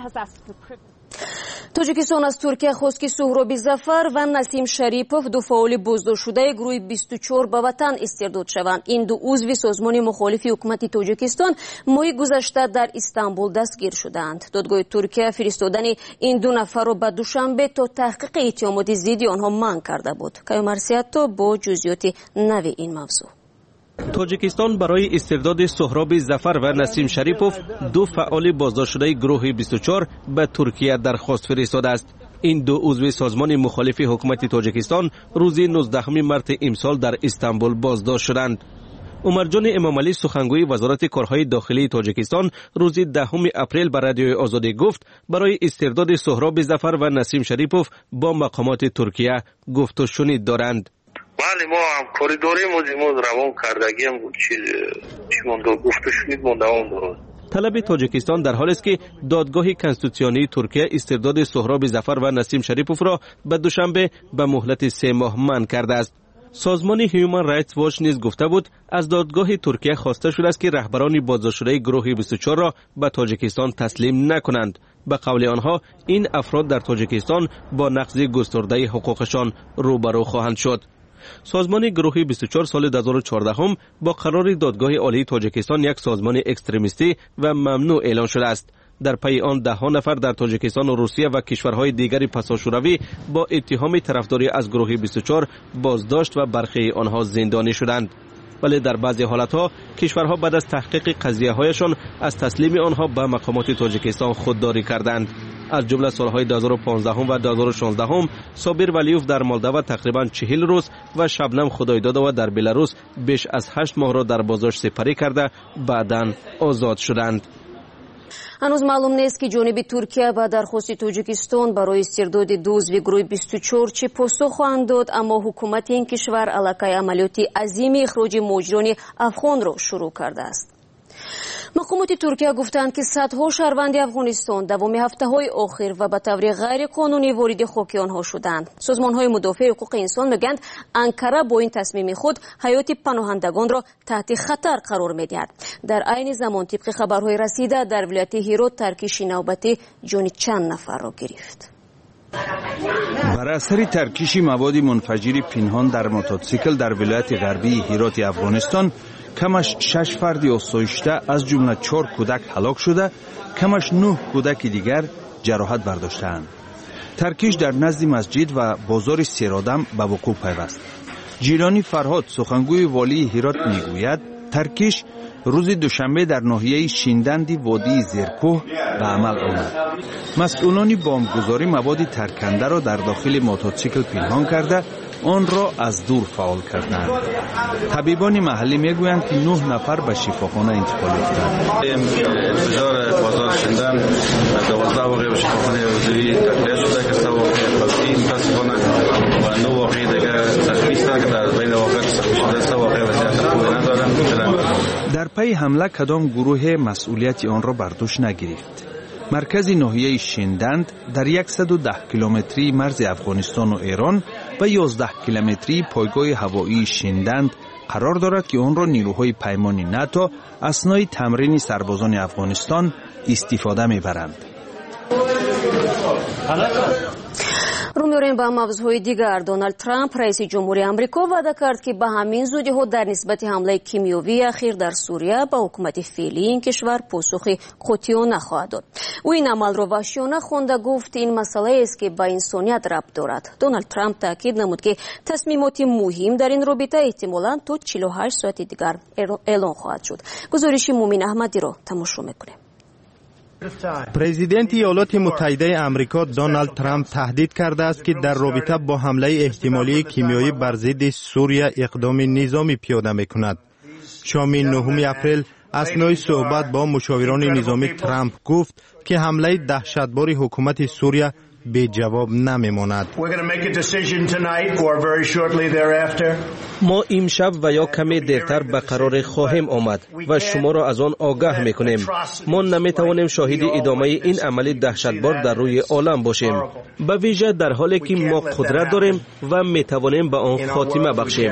تاجیکستان از ترکیه خواست که سهراب ظفر و نسیم شریپوف 2 فعال بازداشت شده گروه 24 به وطن استرداد شوند. این 2 عضو سازمان مخالف حکومت تاجیکستان ماه گذشته در استانبول دستگیر شدند. دادگاه ترکیه فرستادن این 2 نفر را به دوشنبه تا تحقیق اتهامات ضد آنها منع کرده بود. کیومرسیاتو با جزئیات نو این موضوع. تاجیکستان برای استرداد سهراب ظفر و نسیم شریپوف 2 فعال بازداشت شده گروه 24 به ترکیه درخواست فرستاده است. این 2 عضو سازمان مخالف حکومت تاجیکستان روز 19 مارس امسال در استانبول بازداشت شدند. عمرجان امامعلی سخنگوی وزارت کارهای داخلی تاجیکستان روز 10 اپریل به رادیوی آزادی گفت برای استرداد سهراب ظفر و نسیم شریپوف با مقامات ترکیه گفت و شنید دارند. بله ما همکاری داریم و روان کردگی هم چیمون گفت و شنید دوام درست. طلب تاجیکستان در حال است که دادگاه کنستیتوسیونی ترکیه استرداد سهراب ظفر و نسیم شریپوف را به دوشنبه به مهلت 3 ماه منع کرده است. سازمان هیومن رایتس واچ نیز گفته بود از دادگاه ترکیه خواسته شده است که رهبران بازداشت شده گروه 24 را به تاجیکستان تسلیم نکنند. به قول آنها این افراد در تاجیکستان با نقض گسترده حقوقشان روبرو خواهند شد. سازمان گروه 24 سال 2014 با قرار دادگاه عالی تاجیکستان یک سازمان اکستریمیستی و ممنوع اعلان شده است. در پی آن ده‌ها نفر در تاجیکستان و روسیه و کشورهای دیگر پساشوروی با اتهام طرفداری از گروه 24 بازداشت و برخی آنها زندانی شدند. ولی در بعضی حالتها کشورها بعد از تحقیق قضیه‌هایشان از تسلیم آنها به مقامات تاجیکستان خودداری کردند. از جمله سالهای 2015 و 2016 صابر ولیوف در مولداوا تقریبا 40 روز و شبنم خدایدادова در بلاروس بیش از 8 ماه را در بازداشت سپری کرده بعداً آزاد شدند. ҳанӯз маълум нест ки ҷониби туркия ба дархости тоҷикистон барои истирдоди дузви гурӯҳи 24 чӣ посух хоҳанд дод, аммо ҳукумати ин кишвар аллакай амалиёти азими ихроҷи муҳоҷирони афғонро шурӯъ кардааст. мақомоти туркия гуфтанд ки садҳо шаҳрванди афғонистон давоми ҳафтаҳои охир ва ба таври ғайриқонунӣ вориди хоки онҳо шуданд. созмонҳои мудофиаи ҳуқуқи инсон мегӯянд анкара бо ин тасмими худ ҳаёти паноҳандагонро таҳти хатар қарор медиҳад. дар айни замон тибқи хабарҳои расида дар вилояти ҳирот таркиши навбатӣ ҷони чанд нафарро гирифт. бар асари таркиши маводи мунфаҷири пинҳон дар мототсикл дар вилояти ғарбии ҳироти афғонистон камаш 6 фарди осоишта аз ҷумла 4 кӯдак ҳалок шуда, камаш 9 кӯдаки дигар ҷароҳат бардоштаанд. таркиш дар назди масҷид ва бозори Серодам ба вуқӯъ пайваст. ҷилони Фарҳод, сухангӯи волии Ҳирот мегӯяд, таркиш рӯзи душанбе дар ноҳияи шинданди водии Зеркӯҳ ба амал омад. масъулони бомбгузорӣ маводи таркандаро дар дохили мототсикл пинҳон карда, онро аз дур фаъол карданд. табибони маҳаллӣ мегӯянд ки 9 нафар ба шифохона интиқол ёфтанд. интизор бозор шиндан 12 воқеъ ба шифохонаи ҳузурӣ таҳлия шуда ки са воқеъ қалбӣ мутаассифона ва 9 воқеъ дигар сахмӣ ҳастанд ки дар байни воқеъ сахмӣ шуда са воқеъ вазъияти хубе надоранд. дар пайи ҳамла кадом гурӯҳе масъулияти онро бар дӯш нагирифт. маркази ноҳияи Шинданд дар 110 километрии марзи Афғонистону Эрон ва 11 километрии пойгоҳи ҳавоии Шинданд қарор дорад ки онро нирӯҳои паймони НАТО аснои тамрини сарбозони Афғонистон истифода мебаранд. рӯ меорем ба мавзӯъҳои дигар. Доналд Трамп, раиси ҷумҳури Амрико, ваъда кард ки ба ҳамин зудиҳо дар нисбати ҳамлаи кимиёвии ахир дар Сурия ба ҳукумати феълии ин кишвар посухи қоṭиёна хоҳад дод. ӯ ин амалро ваҳшиёна хонда гуфт, ин масъалаест ки ба инсоният рабт дорад. Доналд Трамп таъкид намуд ки тасмимоти муҳим дар ин робита эҳтимолан то 48 соати дигар эълон хоҳад шуд. гузориши Мумин Аҳмадиро тамошо мекунем. президенти иёлоти муттаҳидаи амрико Доналд Трамп таҳдид кардааст ки дар робита бо ҳамлаи эҳтимолии кимиёӣ бар зидди Сурия иқдоми низомӣ пиёда мекунад. шоми 9 апрел аснои суҳбат бо мушовирони низомӣ Трамп гуфт ки ҳамлаи даҳшатбори ҳукумати Сурия беҷавоб намемонад. мо имшаб ва ё каме дертар ба қароре хоҳем омад ва шуморо аз он огаҳ мекунем. мо наметавонем шоҳиди идомаи ин амали даҳшатбор дар рӯи олам бошем, ба виҷа дар ҳоле ки мо қудрат дорем ва метавонем ба он хотима бахшем.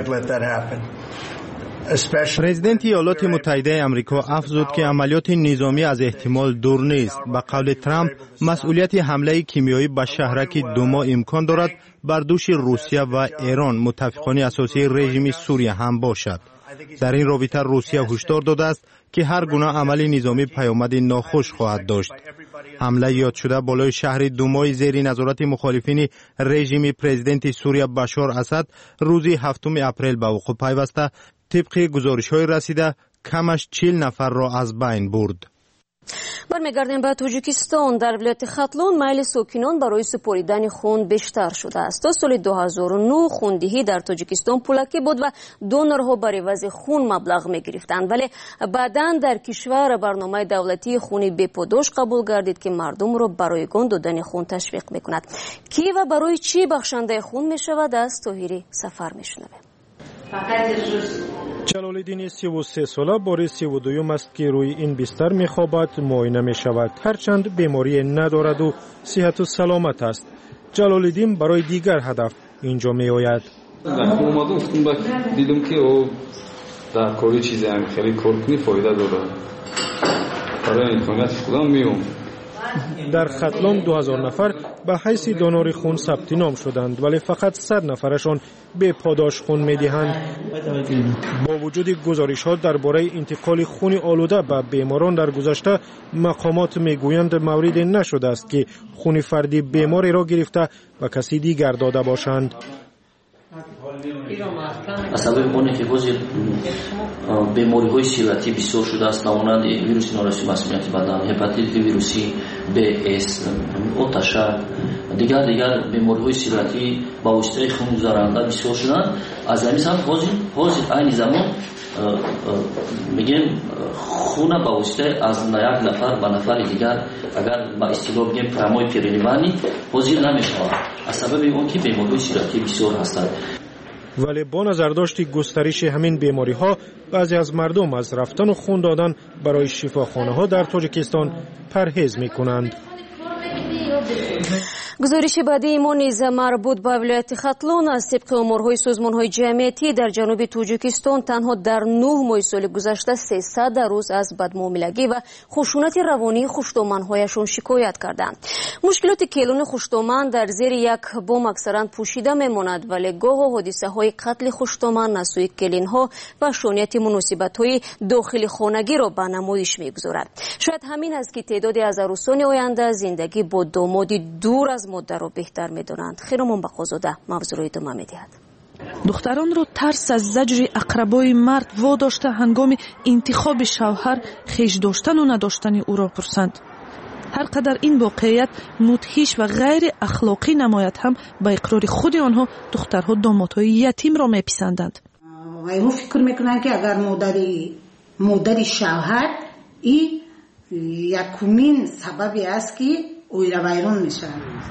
президенти иёлоти муттаҳидаи амрико афзуд ки амалиёти низомӣ аз эҳтимол дур нест. ба қавли Трамп, масъулияти ҳамлаи кимиёӣ ба шаҳраки Думо имкон дорад бар дӯши Русия ва Эрон, муттафиқони асосии режими Сурия ҳам бошад. дар ин робита Русия ҳушдор додааст ки ҳар гуна амали низомӣ паёмади нохуш хоҳад дошт. ҳамлаи ёдшуда болои шаҳри Думои зери назорати мухолифини режими президенти Сурия Башор Асад рӯзи 7 апрел ба вуқӯъ пайваста, طبق گزارش‌های رسیده کمش 40 نفر را از بین برد. бармегардем ба тоҷикистон. дар вилояти хатлон майли сокинон барои супоридани хун бештар шудааст. то соли 2009 хундиҳӣ дар тоҷикистон пулакӣ буд ва донорҳо бар эвази хун маблағ мегирифтанд, вале баъдан дар кишвар барномаи давлатии хуни беподош қабул гардид ки мардумро барои гон додани хун ташвиқ мекунад. ки ва барои чӣ бахшандаи хун мешавад? аз Тоҳири Сафар мешунавем. ҷалолиддини 33 сола бори 32 аст ки рӯи ин бистар мехобад, муоина мешавад. ҳарчанд беморие надораду сиҳату саломат аст. ҷалолиддин барои дигар ҳадаф инҷо меояд. дидам ки дар кори чизе хеле кор кунӣ фоида дорад. барои имконияти худам меом. дар хатлон 2000 нафар به حیث دونور خون ثبت نام شدند ولی فقط 100 نفرشان به پاداش خون می‌دهند. با وجود گزارش‌ها درباره انتقال خون آلوده به بیماران در گذشته، مقامات میگویند مورد نشده است که خون فردی بیماری را گرفته و کسی دیگر داده باشند. سبب اونه که بازی بیماری های سیرتی بسیار شده است، نمونند ویروس نارسی مسمومیت بدن، هپاتیت ویروسی، BS، آتشه، دیگر بیماری های سیرتی با واسطه خون گذرانده بسیار شدند. از همین سمت حاضر این زمان میگیم خون با واسطه از یک نفر به نفر دیگر اگر با اصطلاح بگیم پرمای پیرلیوانی حاضر نمیشود، از سبب اون که بیماری های سیرتی بسیار هستند. ولی با نظرداشت گسترش همین بیماری ها، بعضی از مردم از رفتن و خون دادن برای شفاخانه ها در تاجیکستان پرهیز می کنند. گزارش بعدی ما نیز مربوط به ولایت خطلون است. طبق امورهای سازمانهای جمعیتی در جنوب تاجیکستان تنها در 9 ماه سال گذشته 300 روز از بدمعاملگی و خشونت روانی خشتومندهایشان شکایت کردند. مشکلات کلون خشتومند در زیر یک بام اکثرا پوشیده میماند، ولی گاه حادثه های قتل خشتومند نسوی کلینها و شونیت مناسبت های داخل خانگی را به نمایش میگذارد. شاید همین است که تعدادی از عروسان آینده زندگی با دامادی دور از مادر را بهتر می‌دانند. خیرمان بقازاده موضوع را ادامه می‌دهد. دختران را ترس از زجر اقربای مرد واداشته هنگام انتخاب شوهر خویش داشتن و نداشتن او را پرسند. هر قدر این واقعیت مدهش و غیر اخلاقی نماید هم با اقرار خود آنها دخترها دامادهای یتیم را میپسندند. و فکر میکنن که اگر مادر شوهر این یکمین سببی است که اویرا ویران میشن.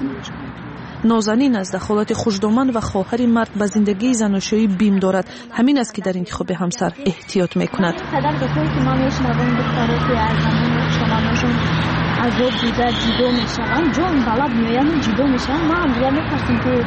نازنین از دخالت خوشدامن و خواهر مرد به زندگی زناشویی بیم دارد. همین است که در انتخاب همسر احتیاط میکند. پدر گفتن که ما میشنویم دخترها که از زمان خوشدامنشون از دو دیگر جدا میشن، جون بلد میایم جدا میشن. ما هم دیگر میپرسیم که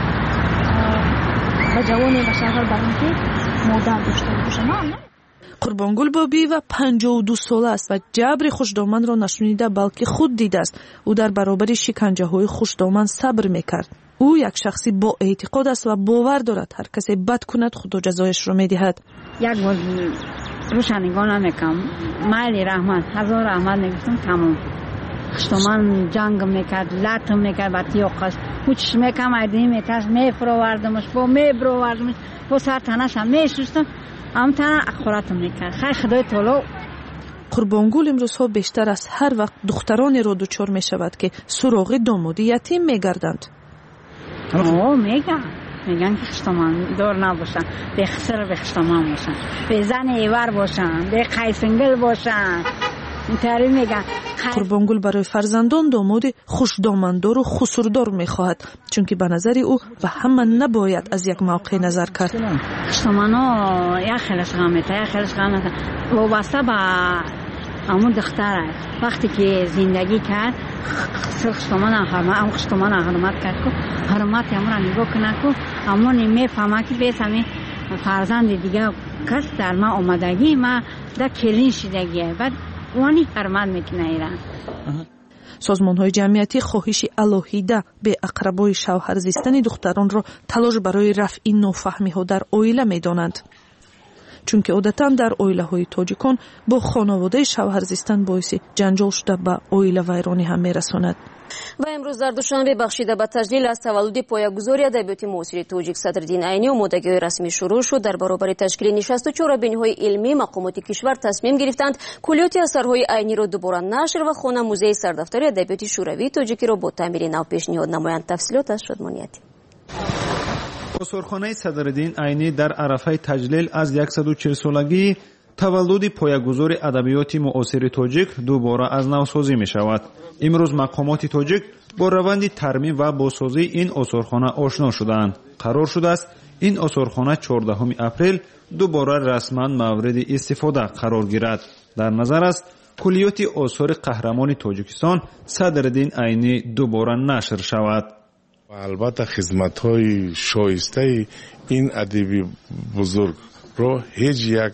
با جوانی و شوهر بریم که مادر داشته باشن. قربانگل بابی و 52 ساله است و جبر خوشدامن را نشنیده بلکه خود دیده است. او در برابر شکنجه های خوشدامن صبر میکرد. او یک شخصی با اعتقاد است و باور دارد هر کسی بد کند خدا جزایش را میدهد. یک بار روشنگان نمیکنم، مایلی رحمت، هزار رحمت نگفتم تمام. خوشدامن جنگ میکرد، لطم میکرد با تیاقش، هوچش میکم ایدی میتاش میفروردمش، با میبروردمش، با سر تنش هم میشستم. امتنا اخوراتم میکرد. خیر خدای تعالی. قربانگل امروزها بیشتر از هر وقت دخترانی را دچار میشود که سراغ دامادی یتیم میگردند. میگن که خشتمان دار نباشن، به خسر به خشتمان باشن، به زن ایور باشن، به قیسنگل باشن. اینطوری میگن. قربانگل برای فرزندان داماد خوشدامندار و خسوردار میخواهد، چون که به نظر او و همه نباید از یک موقع نظر کرد. خشتمانا یا خیلش غمته، یا خیلش غمته وابسته به همون دختره. وقتی که زندگی کرد خشتمان حرمت کرد که حرمت همون نگاه کنه که همون میفهمه که بیس همی فرزند دیگه کس در ما آمدگی ما در کلین شدگیه بعد وانی حرمت میکنه ایران. سازمان‌های جمعیتی خواهش الهیده به اقربای شوهر زیستن دختران را تلاش برای رفع نافهمی‌ها در عائله می‌دانند، چون که عادتاً در عائله‌های تاجیکان با خانواده شوهر زیستن باعث جنجال شده به عائله ویرانی هم می‌رساند. و امروز در دوشنبه بخشیده به تجلیل از تولد پایه‌گذاری ادبیات معاصر تاجیک صدرالدین عینی آمادگی‌های رسمی شروع شد. در برابر تشکیل نشست و چهاربینی‌های علمی مقامات کشور تصمیم گرفتند کلیات اثرهای عینی را دوباره نشر و خانه موزه سردفتر ادبیات شوروی تاجیکی را با تعمیر نو پیشنهاد نمایند. تفصیلات از شادمانیتی. آثارخانه صدرالدین عینی در عرفه تجلیل از 140 سالگی تولد پایه‌گذار ادبیات معاصر تاجیک دوباره از نو سازی می شود. امروز مقامات تاجیک با روند ترمیم و بازسازی این آثارخانه آشنا شدند. قرار شده است این آثارخانه 14 اپریل دوباره رسما مورد استفاده قرار گیرد. در نظر است کلیات آثار قهرمان تاجیکستان صدرالدین عینی دوباره نشر شود. البته خدمت‌های شایسته این ادیب بزرگ را هیچ یک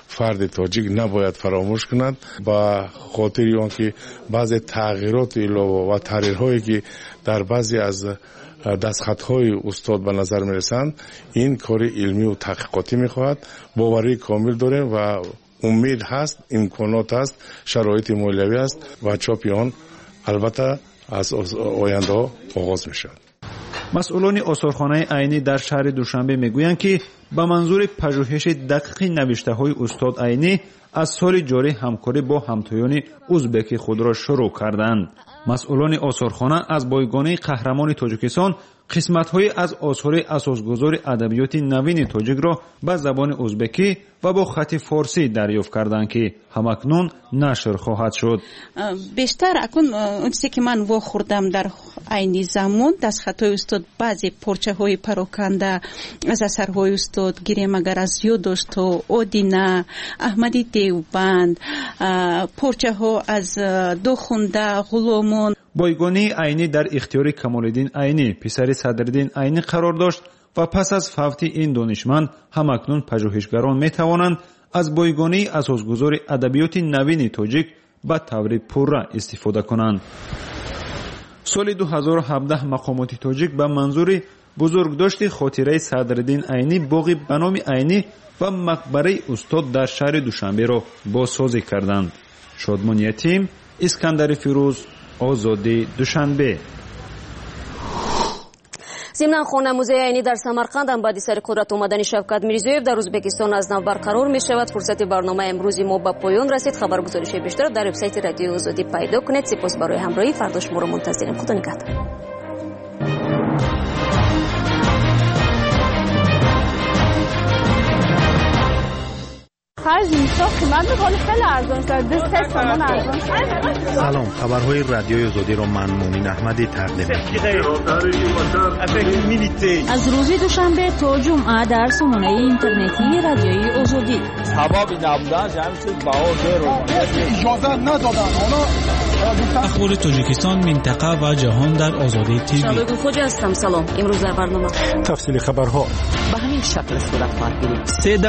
فرد تاجیک نباید فراموش کند با خاطر آنکه بعضی تغییرات و تحریرهایی که در بعضی از دستخطهای استاد به نظر میرسند این کار علمی و تحقیقاتی میخواهد. باوری کامل داریم و امید هست، امکانات هست، شرایط مالیوی است و چاپ آن البته از آینده آغاز میشود. مسئولان آثارخانه عینی در شهر دوشنبه میگویند که به منظور پژوهش دقیق نوشته های استاد عینی از سال جاری همکاری با همتایان ازبک خود را شروع کردند. مسئولان آثارخانه از بایگانی قهرمان تاجیکستان قسمت‌های از آثار اساسگذار ادبیات نوین تاجیک را به زبان ازبکی و با خط فارسی دریافت کردند که همکنون نشر خواهد شد. بیشتر اکنون اون چیزی که من واخوردم در عین زمان دستخطهای استاد بعضی پارچه‌های پراکنده از اثرهای استاد گیریم اگر از یادداشت و آدینه احمدی دیوبند پارچه‌ها از دوخونده غلامان. بایگانی عینی در اختیار کمالالدین عینی پسر صدرالدین عینی قرار داشت و پس از فوت این دانشمند همکنون پژوهشگران می توانند از بایگانی اساسگذار ادبیات نوین تاجیک به طور پوره استفاده کنند. سال 2017 مقامات تاجیک به منظور بزرگداشت خاطره صدرالدین عینی باغ به نام عینی و مقبره استاد در شهر دوشنبه را بازسازی کردند. شادمان یتیم، اسکندر فیروز، آزادی دوشنبه. ضمن خواننموزه عینی در سمرقند هم بعد سر قدرت آمدن شوکت میرزیویف در ازبکستان از نو برقرار می شود. فرصت برنامه امروزی ما به پایان رسید. خبرگزارش بیشتر در وبسایت رادیو آزادی پیدا کنید. سپاس برای همراهی. فردا شما را منتظریم. خدا نگهدار. سلام، خبرهای رادیوی آزادی را من مومن احمدی تقدیم می‌کنم. از روز دوشنبه تا جمعه در سامانه اینترنتی رادیوی آزادی. سبب نبودن جمعیت بهار اجازه ندادن. اخبار تاجیکستان، منطقه و جهان در آزادی تیوی. شبکه خوجا هستم. سلام. امروز در برنامه تفصیل خبرها به همین شکل صورت خواهد گرفت.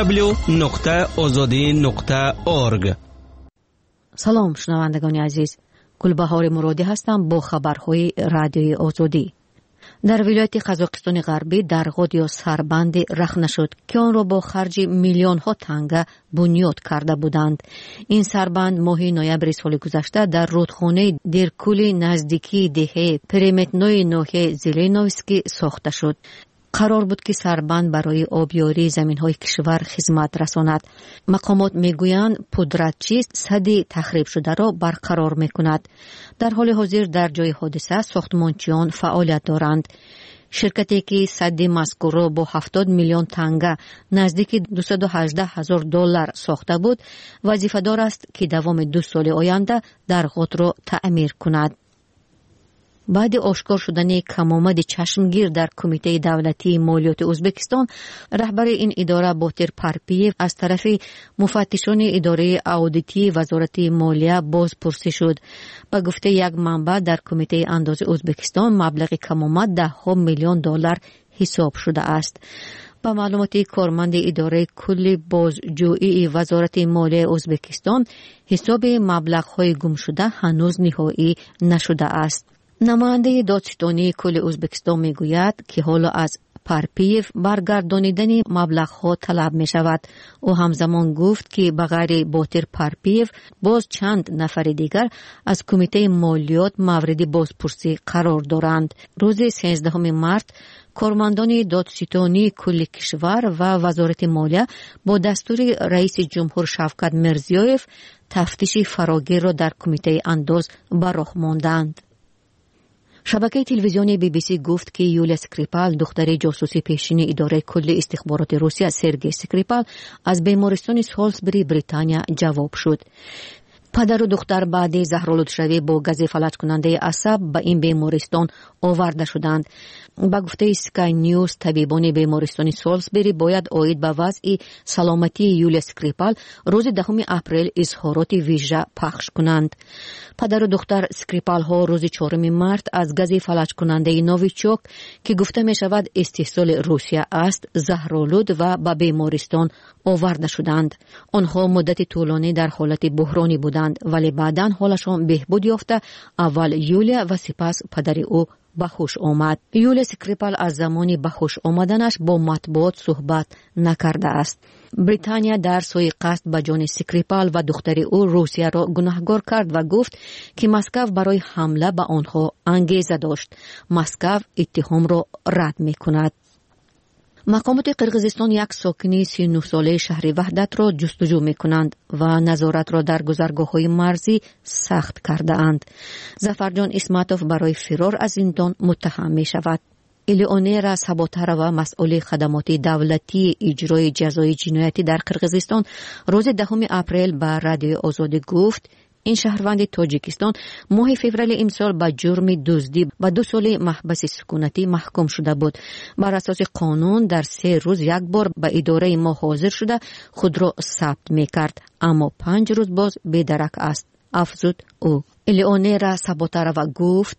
www.azadi.org. سلام شنوندگان عزیز، گلبهار مرادی هستم با خبرهای رادیوی آزادی. در ولایت قزاقستان غربی در غود یا سربند رخنه شد که آن را با خرج میلیون ها تنگه بنیاد کرده بودند. این سربند ماه نوامبر سال گذشته در رودخانه دیرکولی نزدیکی دهه پریمتنوی ناحیه زلینویسکی ساخته شد. قرار بود که سربند برای آبیاری زمین‌های کشور خدمت رساند. مقامات میگویند پودرچی سد تخریب شده را برقرار میکند. در حال حاضر در جای حادثه ساختمانچیان فعالیت دارند. شرکتی که سد مذکور را با 70 میلیون تنگه نزدیک $218,000 ساخته بود وظیفه‌دار است که دوام 2 سال آینده در غود را تعمیر کند. بعد آشکار شدن کمآمد چشمگیر در کمیته دولتی مالیات ازبکستان، رهبر این اداره باتر پارپیف از طرف مفتشان اداره آدیتی وزارت مالیه بازپرسی شد. به گفته یک منبع در کمیته اندازه ازبکستان مبلغ کمآمد $10 میلیون حساب شده است. با معلومات کارمند اداره کل بازجویی وزارت مالیه ازبکستان، حساب مبلغ‌های گم شده هنوز نهایی نشده است. نماینده دادستانی کل ازبکستان میگوید که حالا از پارپیف برگردانیدن مبلغ‌ها طلب می شود. او همزمان گفت که بغیر باتر پارپیف باز چند نفر دیگر از کمیته مالیات مورد بازپرسی قرار دارند. روز 13 مارس کارمندان دادستانی کل کشور و وزارت مالیه با دستور رئیس جمهور شوکت میرزیویف تفتیش فراگیر را در کمیته انداز به راه ماندند. شبکه تلویزیونی BBC گفت که یولیا سکریپال دختر جاسوسی پیشین اداره کل استخبارات روسیه سرگئی سکریپال از بیمارستان سالزبری بریتانیا جواب شد. падару духтар баъди заҳролудшавӣ бо гази фалаҷкунандаи асаб ба ин бемористон оварда шуданд. ба гуфтаи Sky News табибони бемористони Солсбери бояд оид ба вазъи саломатии Юлия Скрипал рӯзи 10 апрел изҳороти вижа пахш кунанд. падару духтар Скрипалҳо рӯзи 4 март аз гази фалаҷкунандаи новичок ки гуфта мешавад истеҳсоли Русия аст заҳролуд ва ба бемористон оварда шуданд. онҳо муддати тӯлонӣ дар ҳолати буҳронӣ буданд, вале баъдан ҳолашон беҳбуд ёфта аввал Юлия ва сипас падари ӯ ба ҳуш омад. Юлия Скрипал аз замони ба ҳуш омаданаш бо матбуот суҳбат накардааст. британия дар сои қасд ба ҷони Скрипал ва духтари ӯ Русияро гунаҳгор кард ва гуфт ки Москав барои ҳамла ба онҳо ангеза дошт. Москав иттиҳомро рад мекунад. мақомоти Қирғизистон як сокини 39 солаи шаҳри Ваҳдатро ҷустуҷӯ мекунанд ва назоратро дар гузаргоҳҳои марзӣ сахт кардаанд. Зафарҷон Исматов барои фирор аз зиндон муттаҳам мешавад. Элеонера Саботарова, масъули хадамоти давлатии иҷрои ҷазои ҷиноятӣ дар Қирғизистон, рӯзи 10 апрел ба Радиои Озодӣ гуфт, ин шаҳрванди Тоҷикистон моҳи феврали имсол ба ҷурми дуздӣ ба 2 соли маҳбаси сукунатӣ маҳкум шуда буд. бар асоси қонун дар 3 рӯз як бор ба идораи мо ҳозир шуда худро сабт мекард, аммо 5 рӯз боз бедарак аст, афзуд ӯ. Элеонера Саботарова гуфт,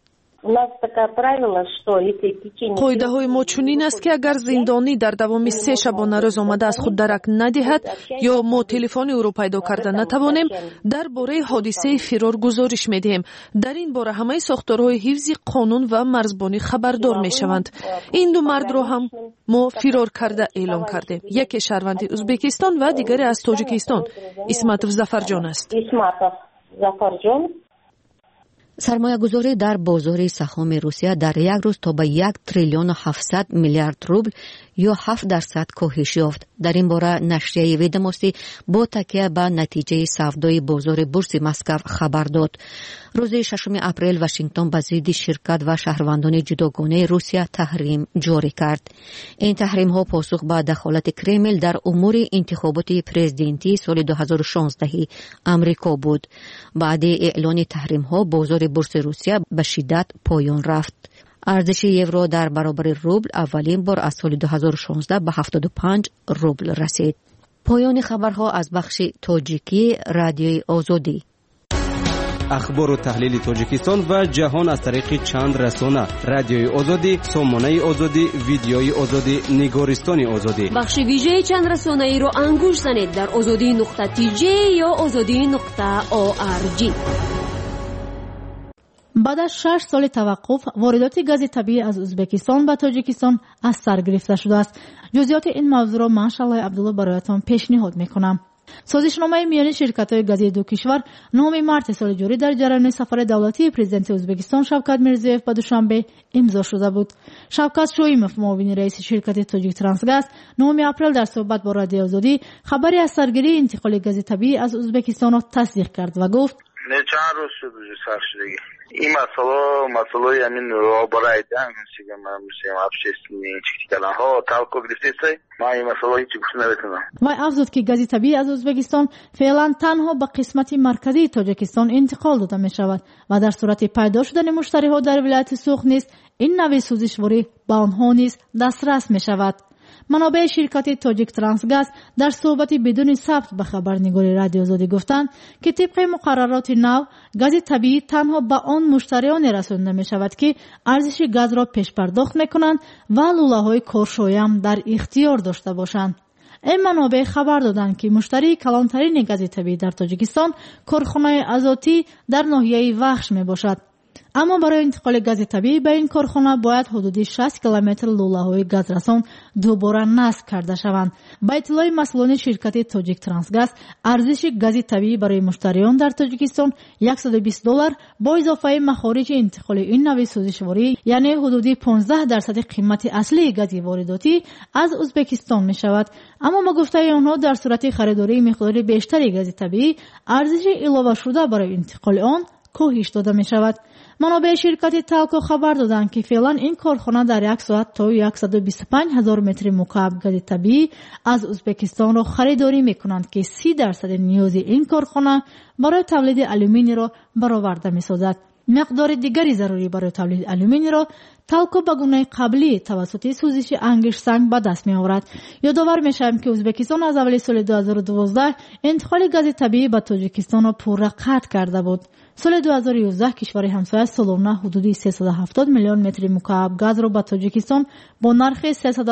қоидаҳои мо чунин аст ки агар зиндонӣ дар давоми 3 шабона рӯз омада аз худ дарак надиҳад ё мо телефони ӯро пайдо карда натавонем, дар бораи ҳодисаи фирор гузориш медиҳем. дар ин бора ҳамаи сохторҳои ҳифзи қонун ва марзбонӣ хабардор мешаванд. ин ду мардро ҳам мо фирор карда эълон кардем. яке шаҳрванди Ӯзбекистон ва дигаре аз Тоҷикистон. Исматов Зафарҷон аст. сармоягузорӣ дар бозори саҳоми Русия дар як рӯз то ба 1 триллион 700 миллиард рубл ё 7% коҳиш ёфт. дар ин бора нашрияи ведомостӣ бо такя ба натиҷаи савдои бозори бурси Москав хабар дод. рӯзи 6 апрел Вашингтон ба зидди ширкат ва шаҳрвандони ҷудогонаи Русия таҳрим ҷорӣ кард. ин таҳримҳо посух ба дахолати Кремл дар умури интихоботи президентии соли 2016 амрико буд. баъди эълони таҳримҳо бозори бурси Русия ба шиддат поён рафт. арзиши евро дар баробари рубл аввалин бор аз соли 2016 ба 75 рубл расид. поёни хабарҳо аз бахши тоҷикии Радиои Озодӣ. ахбору таҳлили Тоҷикистон ва ҷаҳон аз тариқи чанд расона: Радиои Озодӣ, Сомонаи Озодӣ, Видеои Озодӣ, Нигористони Озодӣ. бахши вижаи чанд расонаиро ангуш занед дар озодӣ.tj ё озодӣ.org. بعد از 6 سال توقف واردات گاز طبیعی از ازبکستان به تاجیکستان از سر گرفته شده است. جزئیات این موضوع را من شعله عبدالله برایتان پیشنهاد میکنم. سازشنامه میان شرکت‌های گازی دو کشور 9 مارس سال جاری در جریان سفر دولتی پرزیدنت ازبکستان شوکت میرزیوف به دوشنبه امضا شده بود. شوکت شویموف معاون رئیس شرکت تاجیک ترانسگاز 9 آپریل در صحبت با رادیو آزادی خبری از سرگیری انتقال گاز طبیعی از ازبکستان را تصدیق کرد و گفت چند روز شد سرشدگی این مسئله همین رو برای دن میگم من میشم افشیستی چیکالا ها تالکو گرفته ما این مسئله هیچ گوش نمیتونم. وای افزود که گاز طبیعی از ازبکستان فعلا تنها به قسمت مرکزی تاجیکستان انتقال داده می شود و در صورت پیدا شدن مشتری ها در ولایت سوخت نیز این نوع سوزشواری به آنها نیز دسترس می شود. منابع شرکت تاجیک ترانسگاز در صحبتی بدون ثبت به خبرنگار رادیو آزادی گفتند که طبق مقررات نو گاز طبیعی تنها به آن مشتریان رسانده می شود که ارزش گاز را پیش پرداخت می کنند و لوله‌های کارشویم در اختیار داشته باشند. این منابع خبر دادند که مشتری کلانترین گاز طبیعی در تاجیکستان کارخانه آزاتی در ناحیه وخش می باشد. اما برای انتقال گاز طبیعی به این کارخانه باید حدود 60 کیلومتر لوله‌های گازرسان دوباره نصب کرده شوند. با اطلاع مسئولان شرکت تاجیک ترانسگاز ارزش گاز طبیعی برای مشتریان در تاجیکستان $120 با اضافه مخارج انتقال این نوع سوزشواری یعنی حدود 15% قیمت اصلی گاز وارداتی از ازبکستان می شود. اما ما گفته آنها در صورت خریداری مقدار بیشتری گاز طبیعی ارزش علاوه شده برای انتقال آن کاهش داده می شود. منابع شرکت تالکو خبر دادند که فعلا این کارخانه در یک ساعت تا 125,000 متر مکعب گاز طبیعی از ازبکستان را خریداری می کنند که 30% نیاز این کارخانه برای تولید آلومینی را برآورده می سازد. مقدار دیگری ضروری برای تولید آلومینی را تالکو به گونه قبلی توسط سوزش انگشت سنگ به دست می آورد. یادآور می شویم که ازبکستان از اول سال 2012 انتقال گاز طبیعی به تاجیکستان را پورا قطع کرده بود. سال 2011 کشور همسایه سالانه حدود 370 میلیون متر مکعب گاز را به تاجیکستان با نرخ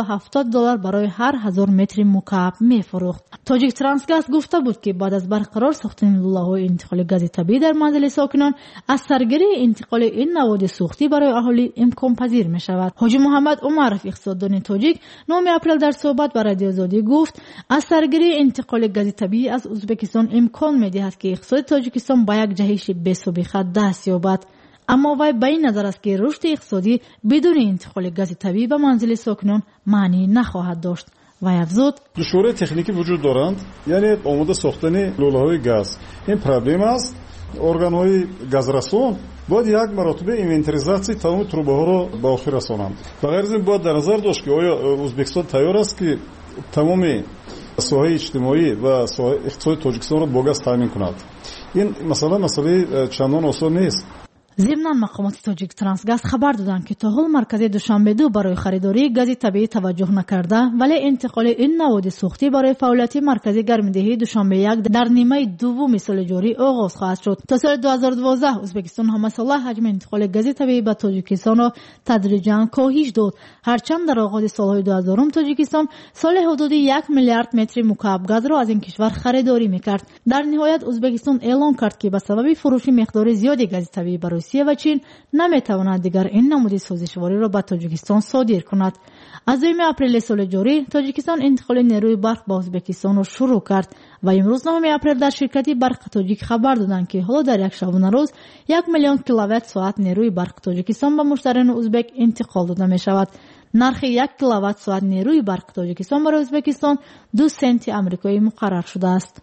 $370 برای هر 1000 متر مکعب می فروخت. تاجیک ترانسگاز گفته بود که بعد از برقرار ساختن لوله‌های انتقال گاز طبیعی در منزل ساکنان، از سرگیری انتقال این مواد سوختی برای اهالی امکان پذیر می شود. حاجی محمد عمرف اقتصاددان تاجیک 9 اپریل در صحبت با رادیو آزادی گفت از سرگیری انتقال گاز طبیعی از ازبکستان امکان می دهد که اقتصاد تاجیکستان با یک جهش بی‌سابقه دست یابد. اما وی به این نظر است که رشد اقتصادی بدون انتقال گاز طبیعی به منزل ساکنان معنی نخواهد داشت. وی افزود دشواری تکنیکی وجود دارند، یعنی آماده ساختن لوله‌های گاز. این پرابلم است. ارگان‌های گازرسان باید یک مرتبه اینوентаризацияи تمام تروبه‌ها را به آخر رسانند. به غیر از این باید در نظر داشت که آیا ازبکستان تیار است که تمام ساحه اجتماعی و ساحه اقتصاد تاجیکستان را با گاز تامین کند. این مسئله چندان آسان نیست. ضمناً مقامات تاجیک ترانسگاز خبر دادند که تا حال مرکز دوشنبه دو برای خریداری گاز طبیعی توجه نکرده، ولی انتقال این مواد سوختی برای فعالیت مرکز گرمدهی دوشنبه یک در نیمه دوم سال جاری آغاز خواهد شد. تا سال 2012 ازبکستان هم مسئله حجم انتقال گاز طبیعی به تاجیکستان را تدریجاً کاهش داد، هرچند در آغاز سالهای 2000 تاجیکستان سال حدود 1 میلیارد متر مکعب گاز را از این کشور خریداری میکرد. در نهایت ازبکستان اعلام کرد که به سبب فروش مقدار زیادی گاز طبیعی به روسیه و چین نمیتواند دیگر این نمود سوزشواری را به تاجیکستان صادر کند. از 2 اپریل سال جاری تاجیکستان انتقال نیروی برق به ازبکستان را شروع کرد و امروز 9 اپریل در شرکت برق تاجیک خبر دادند که حالا در یک شبانه روز 1 میلیون کیلووات ساعت نیروی برق تاجیکستان به مشتریان ازبک انتقال داده می شود. نرخ 1 کیلووات ساعت نیروی برق تاجیکستان برای ازبکستان 2 سنت آمریکایی مقرر شده است.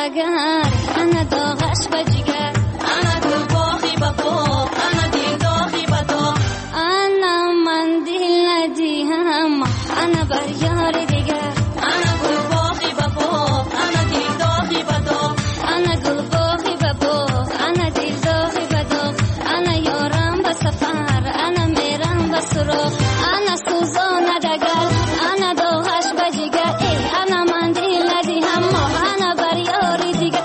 دگر انا داغش بجگر انا گل باخی بابا انا دل داخی بدا انا من دل ندیم انا بر یار دیگر انا گل باخی بابا انا دل داخی بدا انا گل باخی بابا انا دل داخی بدا انا یارم به سفر انا میرم به سراغ انا سوزان دگر انا داغش بجگر انا من دل ندیم انا بر یار دیگر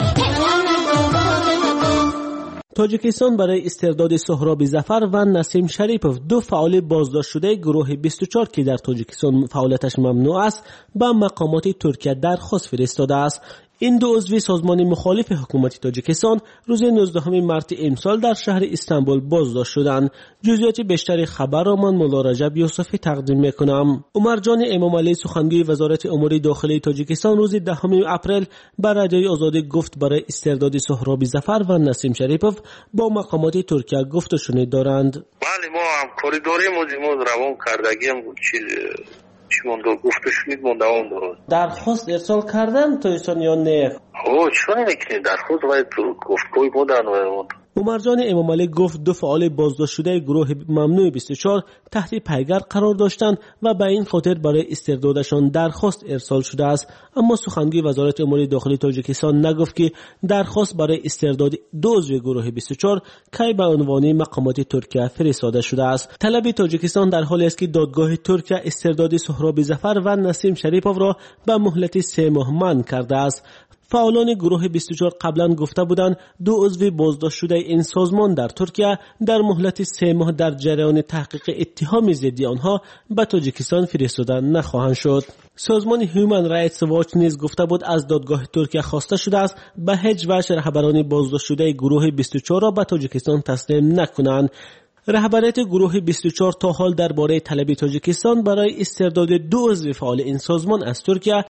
تاجیکستان برای استرداد سهراب ظفر و نسیم شریپوف دو فعال بازداشت شده گروه 24 که در تاجیکستان فعالیتش ممنوع است به مقامات ترکیه درخواست فرستاده است. این دو عضو سازمان مخالف حکومت تاجیکستان روز 19 مارس امسال در شهر استانبول بازداشت شدند. جزئیات بیشتر خبر را من مولا رجب یوسفی تقدیم میکنم. عمر جان امام علی سخنگوی وزارت امور داخلی تاجیکستان روز 10 اپریل بر رادیوی آزادی گفت برای استرداد سهراب ظفر و نسیم شریپوف با مقامات ترکیه گفت و شنود دارند. بله ما همکاری داریم و روان کردگی هم چیز چیمون دو گفته شنید من دوام درست درخواست ارسال کردن تو ایسان یا نه؟ چرا نکنید درخواست باید گفت کوی بودن عمر جان امام علی گفت دو فعال بازداشت شده گروه ممنوع 24 تحت پیگر قرار داشتند و به این خاطر برای استردادشان درخواست ارسال شده است، اما سخنگوی وزارت امور داخلی تاجیکستان نگفت که درخواست برای استرداد دو عضو گروه 24 کی به عنوان مقامات ترکیه فرستاده شده است. طلب تاجیکستان در حالی است که دادگاه ترکیه استرداد سهراب ظفر و نسیم شریپوف را به مهلت 3 ماه منع کرده است. فعالان گروه 24 قبلا گفته بودند دو عضو بازداشت شده این سازمان در ترکیه در مهلت 3 ماه در جریان تحقیق اتهام ضد آنها به تاجیکستان فرستاده نخواهند شد. سازمان هیومن رایتس واچ نیز گفته بود از دادگاه ترکیه خواسته شده است به هیچ وجه رهبران بازداشت شده گروه 24 را به تاجیکستان تسلیم نکنند. رهبریت گروه 24 تا حال درباره طلب تاجیکستان برای استرداد دو عضو فعال این سازمان از ترکیه